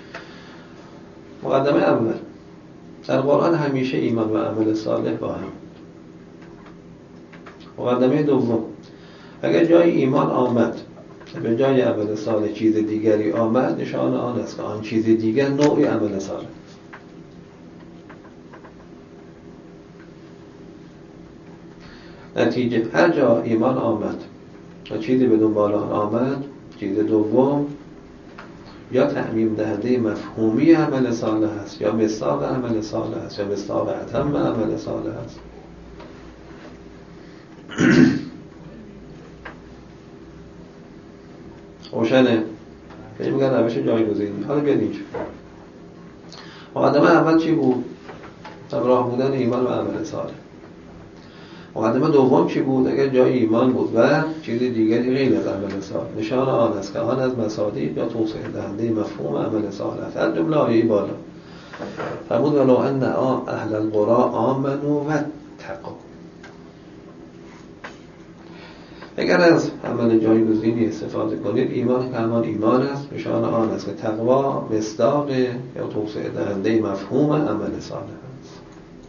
مقدمه اول، در قرآن همیشه ایمان و عمل صالح با هم. مقدمه دوم، اگر جای ایمان آمد به جای عمل صالح چیز دیگری آمد، نشان آن است که آن چیز دیگر نوعی عمل صالح. نتیجه هر جا ایمان آمد و چیزی به دنبال آن آمد، چیز دوم یا تعمیم دهنده مفهومی عمل صالح است، یا مصداق عمل صالح است، یا مصداق اتم عمل صالح است. روشنه؟ یعنی میگن روش جایگزینی. حالا بیاد اینجا مقدمه اول چی بود؟ همراه بودن ایمان و عمل صالح. مقدمه دوم چی بود؟ اگر جای ایمان بود و چیز دیگری غیر از عمل صالح، نشان آن است که آن از مصادیق یا توسعه دهنده مفهوم عمل صالح است. از جمله آیه بالا فرمود ولو ان اهل القرى آمنوا واتقوا. اگر از عمل جایگزینی استفاده کنید، ایمان که همان ایمان است، نشان آن است که تقوا مصداق یا توسعه دهنده مفهوم عمل صالح است.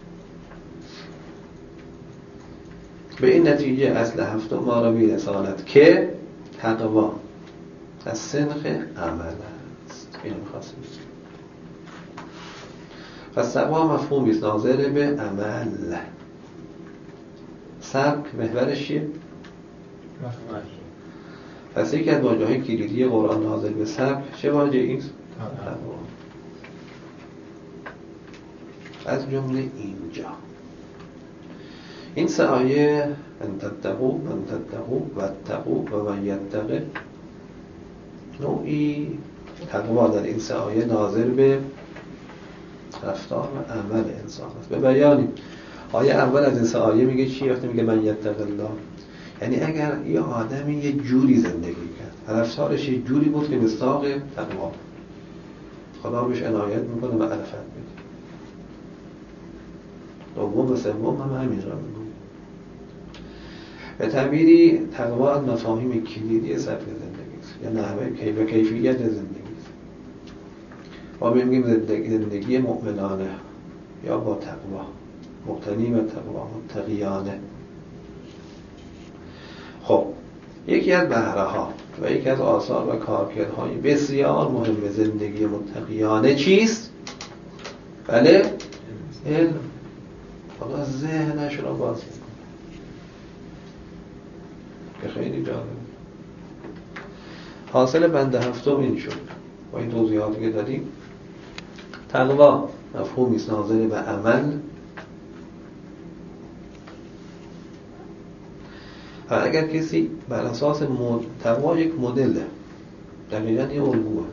به این نتیجه اصل هفتم ما را میرساند که تقوا از سنخ عمل است. این می‌خواستم بگم. پس تقوا مفهومی است ناظر به عمل. سبک محورش چیه؟ پس یکی از واژه‌های کلیدی قرآن ناظر به سبک چه واژه‌ای است؟ تقوا. از جمله اینجا این سه آیه ان تتقوا من تتقوا واتقوا و من یتق، نوعی تقوا در این سه آیه ناظر به رفتار و عمل انسان است. به بیانی آیه اول از این سه آیه میگه چی؟ وقتی میگه من یتق الله، یعنی اگر یه آدمی یه جوری زندگی کرد، رفتارش یه جوری بود که مصداق تقوا، خدا بهش عنایت میکنه و معرفت میده. دوم و سوم هم همین را میگه. به تعبیری تقوا از مفاهیم کلیدی سبک زندگی است. است یا نحوه کیف و کیفیت زندگی است. ما میگیم زندگی, زندگی مؤمنانه یا با تقوا، مبتنی به تقوا، متقیانه. خب یکی از بهره ها و یکی از آثار و کارکردهای بسیار مهم زندگی متقیانه چیست؟ بله؟ علم. حالا ذهنش را باز میکنه که خیلی جالب. حاصل بند هفتم این شد با این توضیحاتی که دادیم. تقوا مفهومی است ناظر به عمل و اگر کسی بر اساس مد... تقوا یک مدله، دقیقاً یه الگوه.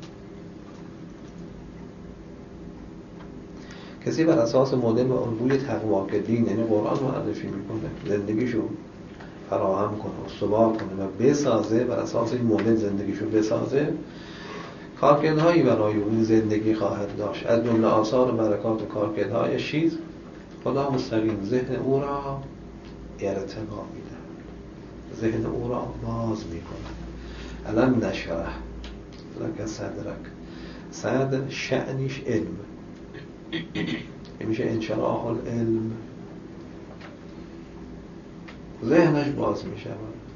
کسی بر اساس مدل و الگوی تقوا که دین یعنی قرآن معرفی میکنه زندگیشو فراهم کنه، استوار کنه و بسازه، بر اساس این مدل زندگیشو بسازه، کارکردهایی برای اون زندگی خواهد داشت. از جمله آثار و برکات کارکردهای چیز خدا مستقیم ذهن او را ارتقا میده، ذهن او را باز میکنه. الان نشرح لک صدرک، صدر شأنش علم، میشه انشراح العلم، ذهنش باز میشه.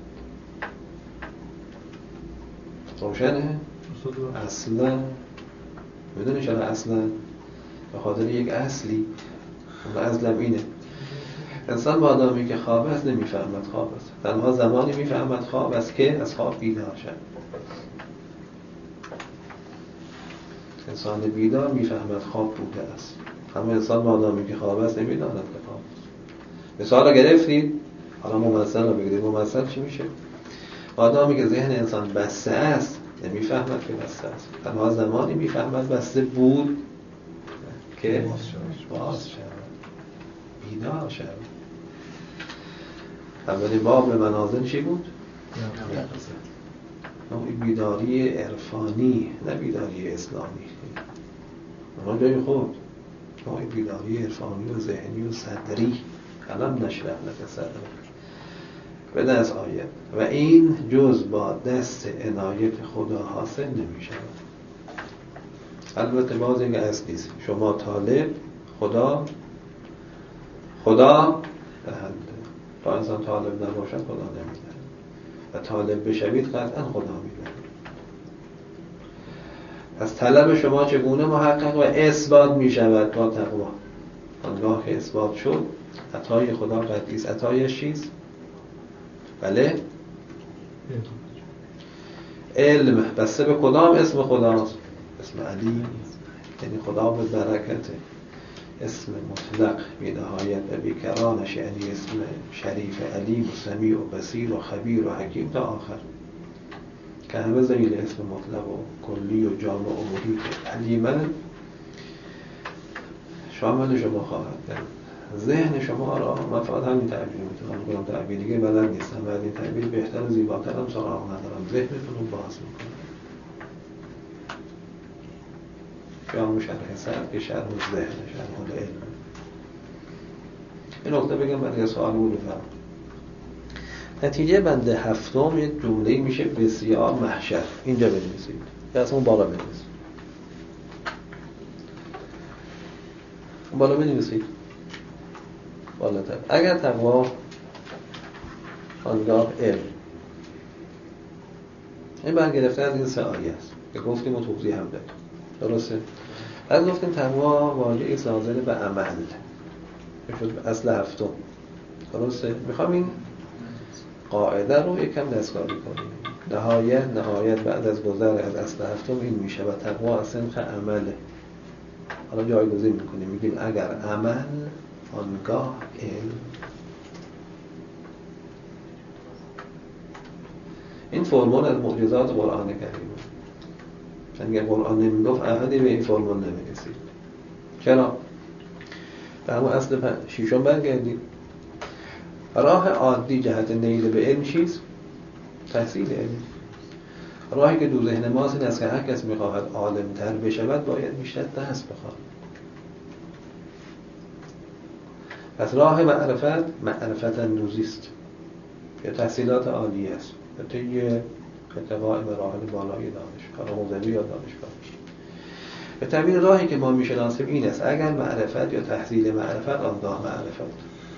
روشنه؟ اصلا میدونی چرا اصلا؟ به خاطر یک اصلی، اون اصلم اینه انسان با آدمی که خواب است نمیفهمد خواب است، تنها زمانی میفهمد خواب است که از خواب بیدار شد. انسان بیدار میفهمد خواب بوده است، اما انسان با آدمی که خواب است نمیداند که خواب است. مثال رو گرفتید، حالا ممثل رو بگیرید. ممثل چی میشه؟ آدمی که ذهن انسان بسته است نمیفهمد که بسته است، تنها زمانی میفهمد بسته بود که باز شد، بیدار شد. اولین باب منازل چی بود؟ نوعی بیداری عرفانی، نه بیداری اسلامی. اما جای خود نوعی بیداری عرفانی و ذهنی و صدری. الان نشرح لک صدرک به دست آید و این جز با دست عنایت خدا حاصل نمی شود. البته باز این اصلی است، شما طالب، خدا خدا دهنده. تا انسان طالب نباشد خدا نمیده و طالب بشوید قطعا خدا میده. از طلب شما چگونه محقق و اثبات می شود؟ با تقوا. آنگاه که اثبات شد عطای خدا قطعی است. عطایش چیست؟ بله؟ علم. بسته به کدام اسم خداست؟ اسم علیم، یعنی خدا به برکته. اسم مطلق بی‌نهایت و بیکرانش، یعنی اسم شریف علیم و سمیع و بصیر و خبیر و حکیم تا آخر، که همه ذیل اسم مطلق و کلی و جامع و محیط. علیمن شامل شما خواهد کرد. ذهن شما را، من فقط همین تعبیر میتونم کنم، تعبیر دیگه بلد نیستم، ولی این تعبیر بهتر و زیباتر هم سراغ ندارم. ذهنتون رو باز میکنم. شام شرح سر که شرح ذهن، شرح علم. این نکته بگم برای سوال بود بفرم. نتیجه بنده هفتم یک جمله میشه بسیار محشر. اینجا بنویسید یا اصلا بالا بنویسید، بالا بنویسید بالاتر. اگر تقوا آنگاه علم، این برگرفته از این سه آیه است که گفتیم و توضیح هم دادیم، درسته؟ از گفتیم تقوا واژه‌ای ناظر به عمل شد اصل هفتم، درسته؟ میخوام این قاعده رو یکم دستکاری کنیم. نهایت نهایت بعد از گذر از اصل هفتم این میشه و تقوا از سنخ عمله. حالا جایگزین میکنیم، میگیم اگر عمل آنگاه علم. این فرمان از معجزات قرآن کریم. اگر قرآن نمیگفت احدی به این فرمان نمیرسید. چرا؟ در همون اصل شیشم برگردید. راه عادی جهت نیل به علم چیست؟ تحصیل علم. راهی که دو ذهن ماست این است که هر کس میخواهد عالم تر بشود باید بیشتر درس بخواند. پس راه معرفت معرفت اندوزی است یا تحصیلات عالی است. طی ارتقاء مراحل بالای دانش، حالا حوزوی یا دانشگاه. به تعبیر راهی که ما میشناسیم این است: اگر معرفت یا تحصیل معرفت آنگاه معرفت.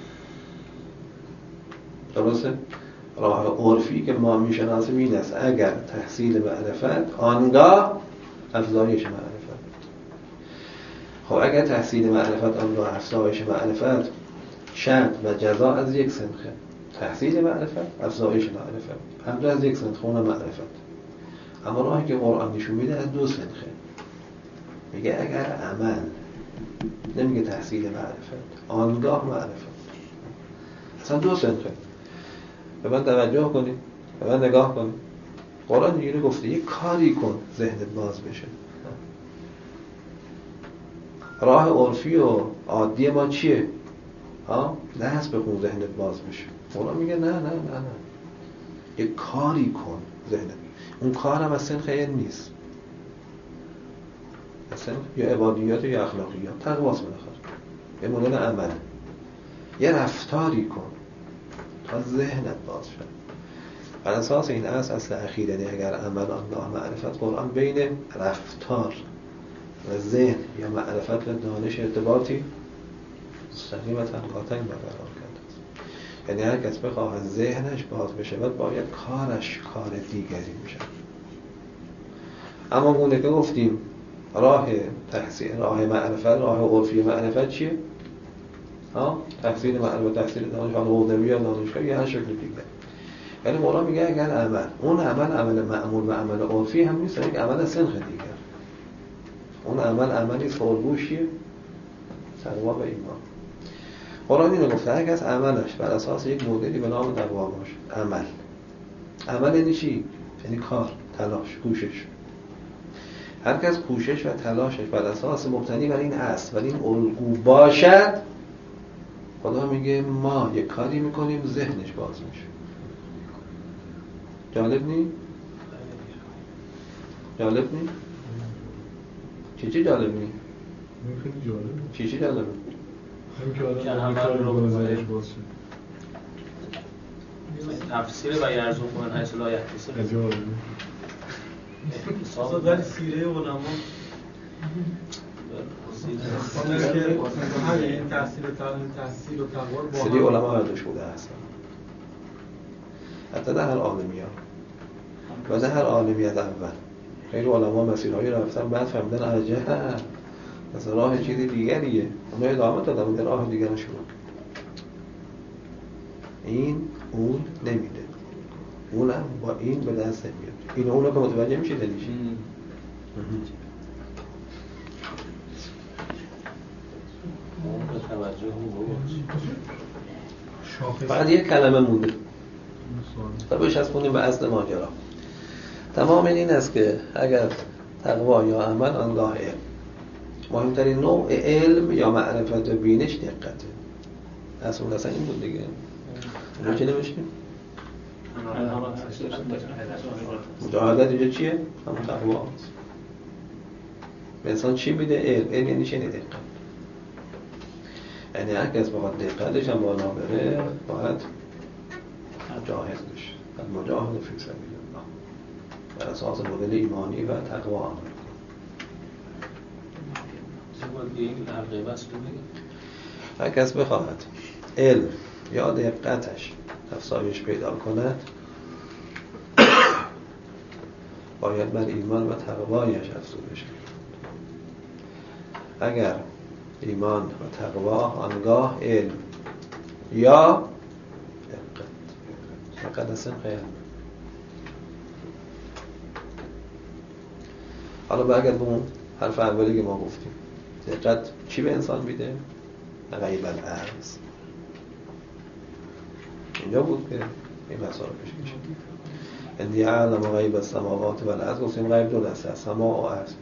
درسته؟ راه عرفی که ما میشناسیم این است: اگر تحصیل معرفت آنگاه افزایش معرفت. خب اگر تحصیل معرفت آنگاه افزایش معرفت، شرط و جزا از یک سنخه. تحصیل معرفت، افزایش معرفت، هم از یک سنخه، اون معرفت. اما راهی که قرآن نشون میده از دو سنخه. میگه اگر عمل، نمیگه تحصیل معرفت، آنگاه معرفت. اصلا دو سنخه. به من توجه کنید، به من نگاه کنید. قرآن اینجوری گفته یک کاری کن ذهنت باز بشه. راه عرفی و عادی ما چیه؟ ها؟ درس بخون ذهنت باز بشه. قرآن میگه نه نه نه نه، یک کاری کن ذهنت. اون کار هم از سنخ علم نیست، اصلا یا عبادیات یا اخلاقیات، تقواست بالاخره، یه مدل عمل. یه رفتاری کن تا ذهنت باز شد. بر اساس این اصل اصل اخیره، اگر عمل آنگاه معرفت، قرآن بین رفتار و ذهن یا معرفت و دانش ارتباطی مستقیمتا قاطع برقرار کرده است. یعنی هر کس بخواد ذهنش باز بشه باید کارش کار دیگری میشه. اما گونه که گفتیم راه تحصیل، راه معرفت، راه عرفی معرفت چیه؟ ها؟ تحصیل معرفت، تحصیل دانش، حالا حوزوی یا دانشگاه یا هر شکل دیگه. یعنی مولا میگه اگر عمل، اون عمل عمل معمول و عمل عرفی هم نیست، یک عمل سنخ دیگر. اون عمل عملی فالگوشیه، تقوا و ایمان. قرآن اینو گفته هر کس عملش بر اساس یک مدلی به نام تقوا باشه. عمل عمل یعنی چی؟ یعنی کار، تلاش، کوشش. هر کس کوشش و تلاشش بر اساس مبتنی بر این اصل و این الگو باشد، خدا میگه ما یک کاری میکنیم ذهنش باز میشه. جالب نی؟ جالب نی؟ چی چی جالب نی؟ خیلی جالب. چی چی جالب؟ همین که آدم کاری رو ذهنش باز شد. تفسیر و یرزون کنن حیث لا یحتسب. جالب. اصلا ولی سیره علما سیره که همین تحصیل تحصیل و تقوا با سری علما برداشت بوده اصلا، حتی در هر عالمیان و در هر عالمیت اول خیلی علما مسیرهایی رفتن بعد فهمیدن عجب مثلا راه چیز دیگریه، اونها ادامه دادن اون راه دیگر رو شروع. این اون نمیده، اونم با این به دست نمیاد. این اونو که متوجه میشید دلیش فقط یک کلمه مونده و بهش از کنیم به اصل ماجرا. تمام این است که اگر تقوا یا عمل آنگاه علم. مهمترین نوع علم یا معرفت و بینش دقته. اصلا اصلا این بود دیگه. رو چه نوشتیم؟ مجاهدت اینجا چیه؟ همون تقوا هست. به انسان چی میده؟ علم. علم یعنی چه؟ دقت. یعنی هر کس بخواد دقتش هم بالا بره باید مجاهد بشه. مجاهد فی سبیل الله بر اساس مدل ایمانی و تقوا عمل کنه. هر کس بخواهد علم یا دقتش افزایش پیدا کند باید بر ایمان و تقوایش افزوده شود. اگر ایمان و تقوا آنگاه علم یا دقت دقت اصلا خیلی. حالا برگرد به اون حرف اولی که ما گفتیم. دقت چی به انسان میده؟ غیب الارض. اینجا بود که این مسائل پیش کشید. اندی اعلم غیب السماوات و الارض. گفتیم غیب دو دسته است، سما و ارض.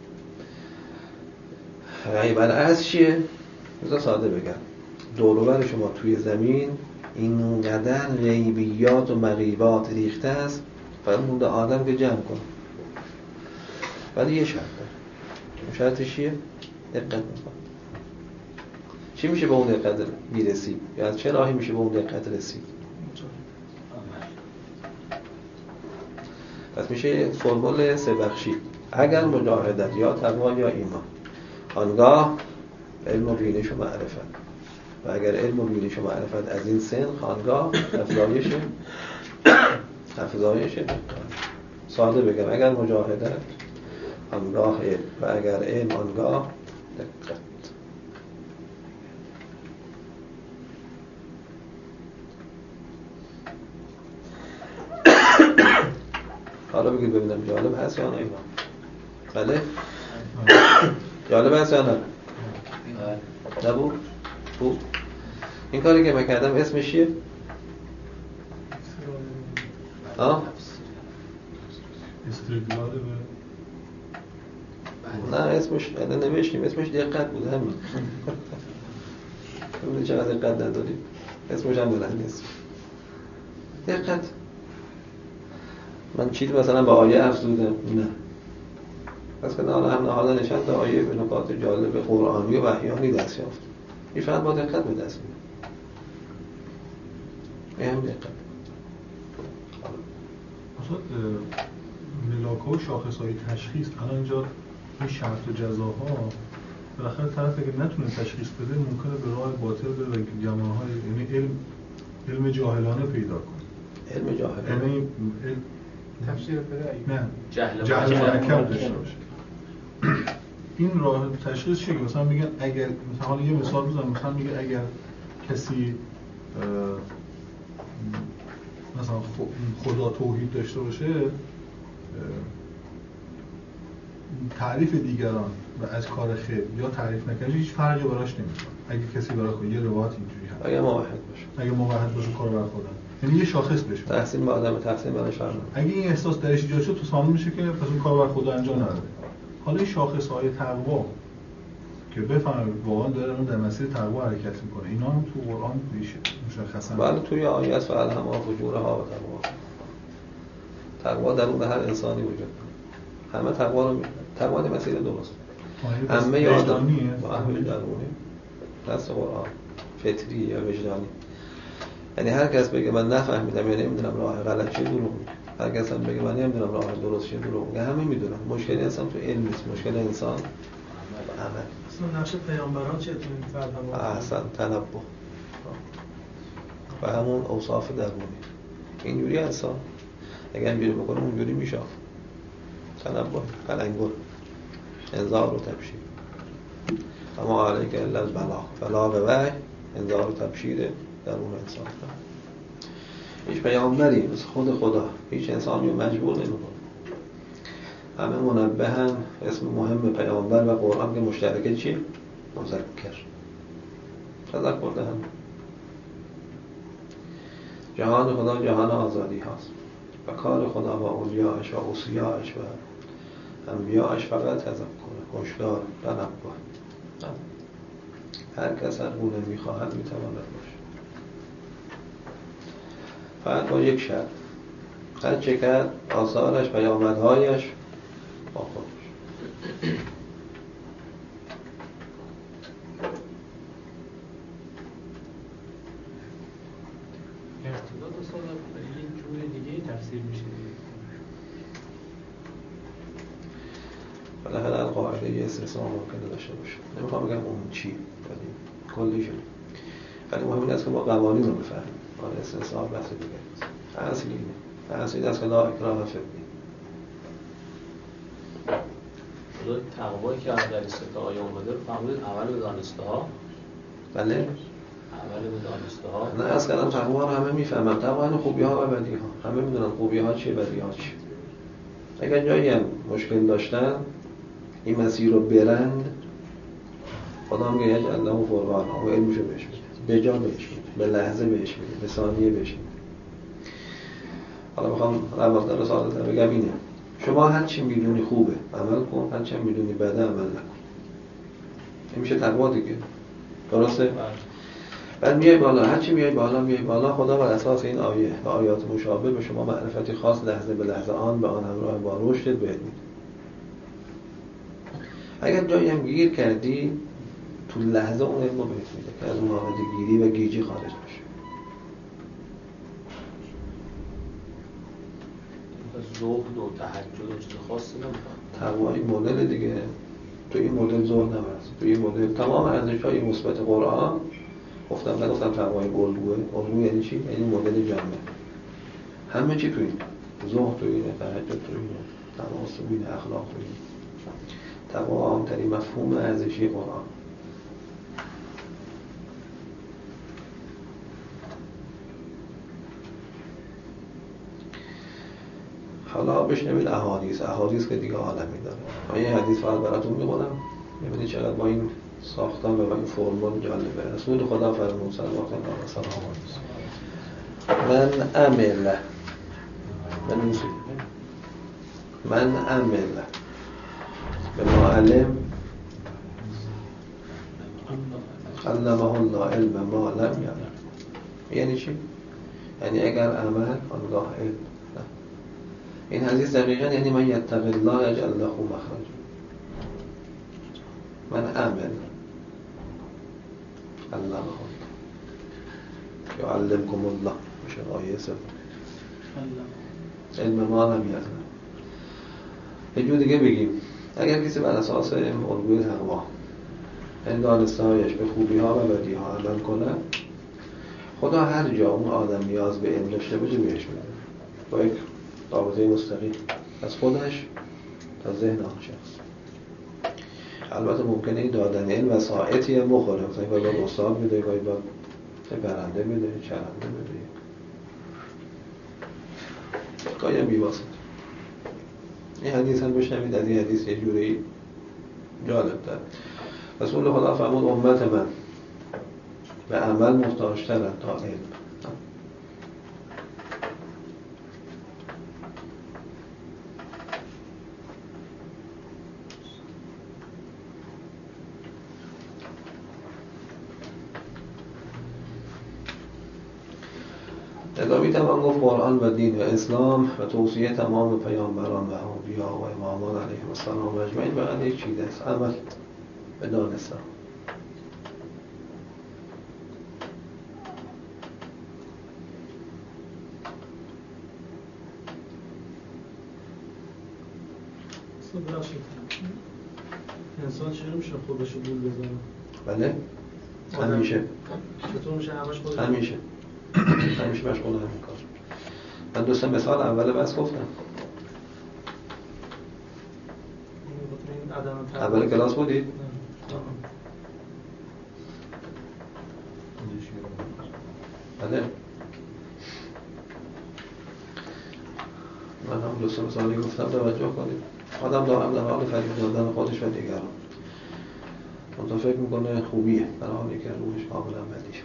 غیب الارض چیه؟ بذار ساده بگم. دور و بر شما توی زمین اینقدر غیبیات و مغیبات ریخته است، فقط مونده آدم که جمع کن. ولی یه شرط داره. اون شرطش چیه؟ دقت می‌کنه. چی میشه به اون دقت میرسی؟ یا از چه راهی میشه به اون دقت رسید؟ پس میشه فرمول سه بخشی. اگر مجاهدت یا تقوا یا ایمان، آنگاه علم و بینش و معرفت. و اگر علم و بینش و معرفت از این سن، آنگاه افزایش افزایش ساده بگم، اگر مجاهدت آنگاه علم و اگر علم آنگاه دقت. حالا بگید ببینم جالب هست یا نه اینا؟ بله؟ جالب هست یا نه؟ نبود؟ بود؟ این کاری که من کردم اسمش چیه؟ ها؟ استدلال به نه اسمش نوشتیم، اسمش دقت بود همین. ببینید چقدر دقت نداریم، اسمش هم بلند نیست. دقت. من چیزی مثلا با آیه افزودم؟ نه. پس که حالا هم حالا نشان تا آیه به نکات جالب قرآنی و وحیانی دست یافت. این فقط با دقت به دست میاد. این هم دقت. اصلا ملاک‌ها و شاخص‌های تشخیص الان اینجا این شرط و جزاها بالاخره طرف اگه نتونه تشخیص بده ممکنه به راه باطل بره و گمانه‌های یعنی علم علم جاهلانه پیدا کنه. علم جاهلانه یعنی علم تفسیر بده نه جهل جهل مرکب داشته باشه. این راه تشخیص چیه؟ مثلا میگن اگر مثلا حالا یه مثال بزنم، مثلا میگه اگر کسی مثلا خدا توحید داشته باشه، تعریف دیگران و از کار خیر یا تعریف نکنه هیچ فرقی براش نمیکنه. اگه کسی برای خود یه روایت اینجوری هست، اگه موحد باشه، اگه موحد باشه کار بر خودم، یعنی یه شاخص بشه تحسین به آدم، تحسین به شر. اگه این احساس درش ایجاد شد تو سامون میشه که پس اون کار بر خدا انجام نداره. حالا این شاخص‌های تقوا که بفهمید واقعا داره اون در مسیر تقوا حرکت میکنه، اینا هم تو قرآن میشه مشخصا. بله توی آیه است فعل هم فجورها و تقوا. تقوا در اون هر انسانی وجود داره. همه تقوا رو می‌کنن. تقوا در مسیر درست. همه آدمیه با همه درونی. دست قرآن فطری یا وجدانی. یعنی هر کس بگه من نفهمیدم یا نمیدونم راه غلط چیه، دروغ میگه. هر کس هم بگه من نمیدونم راه درست چیه، دروغ میگه. همه میدونن. مشکل انسان تو علم نیست، مشکل انسان عمل. اصلا نقش پیامبران چیه تو این فرهنگ؟ احسن تنبه و همون اوصاف درونی. اینجوری انسان اگر اینجوری بکنه اونجوری میشه. تنبه، تلنگر، انذار و تبشیر. اما علیک الا البلاغ، بلاغ وحی، انذار و تبشیر درون انسان. هیچ پیامبری مثل خود خدا هیچ انسانی رو مجبور نمیکنه. همه منبه هم اسم مهم پیامبر و قرآن که مشترکه چیه؟ مذکر. تذکر دهنده. جهان خدا جهان آزادی هست و کار خدا با اولیاءش و اوصیاءش و انبیاءش فقط تذکر، هشدار، تنبه. هر کس هر گونه میخواهد میتواند باشه، فقط با یک شرط، هر چه کرد آثارش پیامدهایش با خودش. ارتباط اصلا به این جور دیگه تفسیر میشه. بالاخره القاعده یه استثناء ممکنه داشته باشه. نمیخوام بگم اون چی، ولی کلیشه. ولی مهم این است که ما قوانین رو بفهمیم. آن استثناء بحث دیگه است. اصل اینه. اصل این است که لا اکراه فی الدین. خدا تقوایی که در سه آیه اومده رو فهمید عمل به دانسته ها. بله. عمل به دانسته ها. نه اصلا تقوا رو همه میفهمن. تقوا این خوبی ها و بدی ها. همه میدونن خوبی ها چیه، بدی ها چیه. اگر جایی هم مشکل داشتن این مسیر رو برند، خدا میگه یجعل له فرقانا و علمشو بهش میده، به جا بهش میده، به لحظه بهش میده، به ثانیه بهش میده. حالا میخوام روازدار رسالت بگم اینه: شما هر چی میدونی خوبه عمل کن، هر چی میدونی بده عمل نکن. این میشه تقوا دیگه، درسته؟ بعد میای بالا، هر چی میای بالا میای بالا، خدا بر اساس این آیه و آیات مشابه به شما معرفتی خاص لحظه به لحظه آن به آن همراه با رشدت بهت میده. اگر جایی هم گیر کردی تو لحظه اون علم رو بهت میده که از اون حالت گیری و گیجی خارج بشه. زهد و تهجد و چیز خاصی نمیخواد. تقوا این مدل دیگه، تو این مدل زهد نمیرسه، تو این مدل تمام ارزش‌های مثبت قرآن گفتم نگفتم تقوای الگوه. الگو یعنی چی؟ یعنی مدل جمعه، همه چی تو این، زهد تو اینه، تهجد تو اینه، تماس تو اینه، اخلاق تو اینه. تقوا عام‌ترین مفهوم ارزشی قرآن. حالا بشنوید احادیث. احادیث که دیگه عالمی داره. من یه حدیث فقط براتون می‌خونم ببینید چقدر با این ساختن و با این فرمول جالبه. رسول خدا فرمود صلی الله علیه و سلم من عمل من موسی من عمل به معلم علمه الله علم ما لم یعلم. یعنی چی؟ یعنی اگر عمل آنگاه علم. این حدیث دقیقاً یعنی من یتق الله یجعل له مخرجا. من عمل علمه الله یعلمکم الله میشه آیه سوم. علم ما لم یعلم. یه جور دیگه بگیم اگر کسی بر اساس الگوی تقوا این دانستهایش به خوبی ها و بدی ها عمل کنه، خدا هر جا اون آدم نیاز به علم داشته باشه بهش میده با یک رابطه مستقیم از خودش تا ذهن آن شخص. البته ممکنه این دادن علم وسائطی هم بخوره، مثلا گاهی با استاد میده، گاهی با برنده میده، چرنده میده، گاهی هم بیواسط. این حدیث هم بشنوید، از این حدیث یه جوری جالب تر. رسول خدا فرمود امت من به عمل محتاج‌ترند تا علم. لذا میتوان گفت قرآن و دین و اسلام و توصیه تمام پیامبران و انبیا و امامان علیهم السلام اجمعین فقط یک چیز است: عمل به دانستن. انسان چرا میشه خودش رو گول بزنه؟ بله؟ همیشه چطور میشه همش خودش؟ همیشه همیشه مشغول همین کار. من دو سه مثال اول بس گفتم. اول کلاس بودید؟ بله. من هم دو سه مثالی گفتم، توجه کنید. آدم دارم در حال فریب دادن خودش و دیگران. منطقه فکر میکنه خوبیه در حالی که روحش کاملا بدیشه.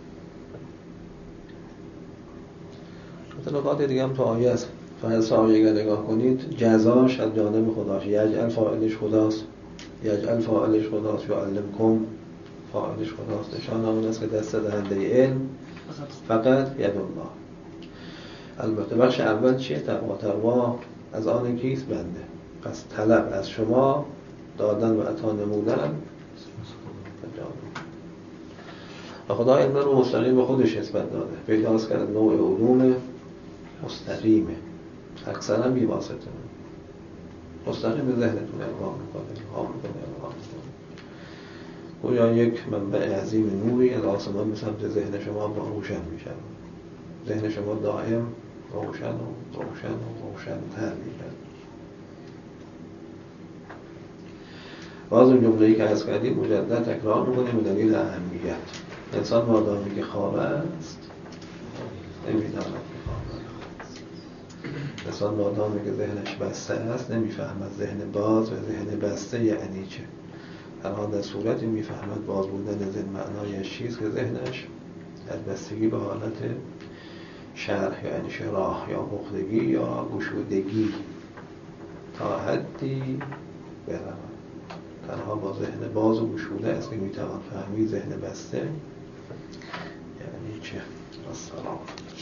نکات دیگه هم تو آیه است. فرض آیه اگر نگاه کنید جزاش از جانب خداست. یجعل فاعلش خداست، یجعل فاعلش خداست، یعلمکم فاعلش خداست. نشان آن است که دست دهنده علم فقط ید الله. البته بخش اول چیه؟ تقوا. تقوا از آن کیست؟ بنده. پس طلب از شما دادن و عطا نمودن و خدا علم رو مستقیم به خودش نسبت داده. پیداست کرد نوع علوم مستقیمه، اکثرا بی واسطه، مستقیم به ذهنتون القا میکنه، القا میکنه، القا میکنه. گویا یک منبع عظیم نوری از آسمان به سمت ذهن شما با روشن میشه. ذهن شما دائم روشن و روشن و روشن تر میشه. باز اون جمله‌ای که عرض کردیم مجدد تکرار میکنیم به دلیل اهمیت. انسان مادامی که خواب است نمیداند که خواب است. انسان مادامی که ذهنش بسته است نمیفهمد ذهن باز و ذهن بسته یعنی چه. تنها در صورتی میفهمد باز بودن ذهن معنایش چیست که ذهنش از بستگی به حالت شرح یا انشراح یا پختگی یا گشودگی تا حدی برود. تنها با ذهن باز و گشوده است که میتوان فهمید ذهن بسته یعنی چه. السلام.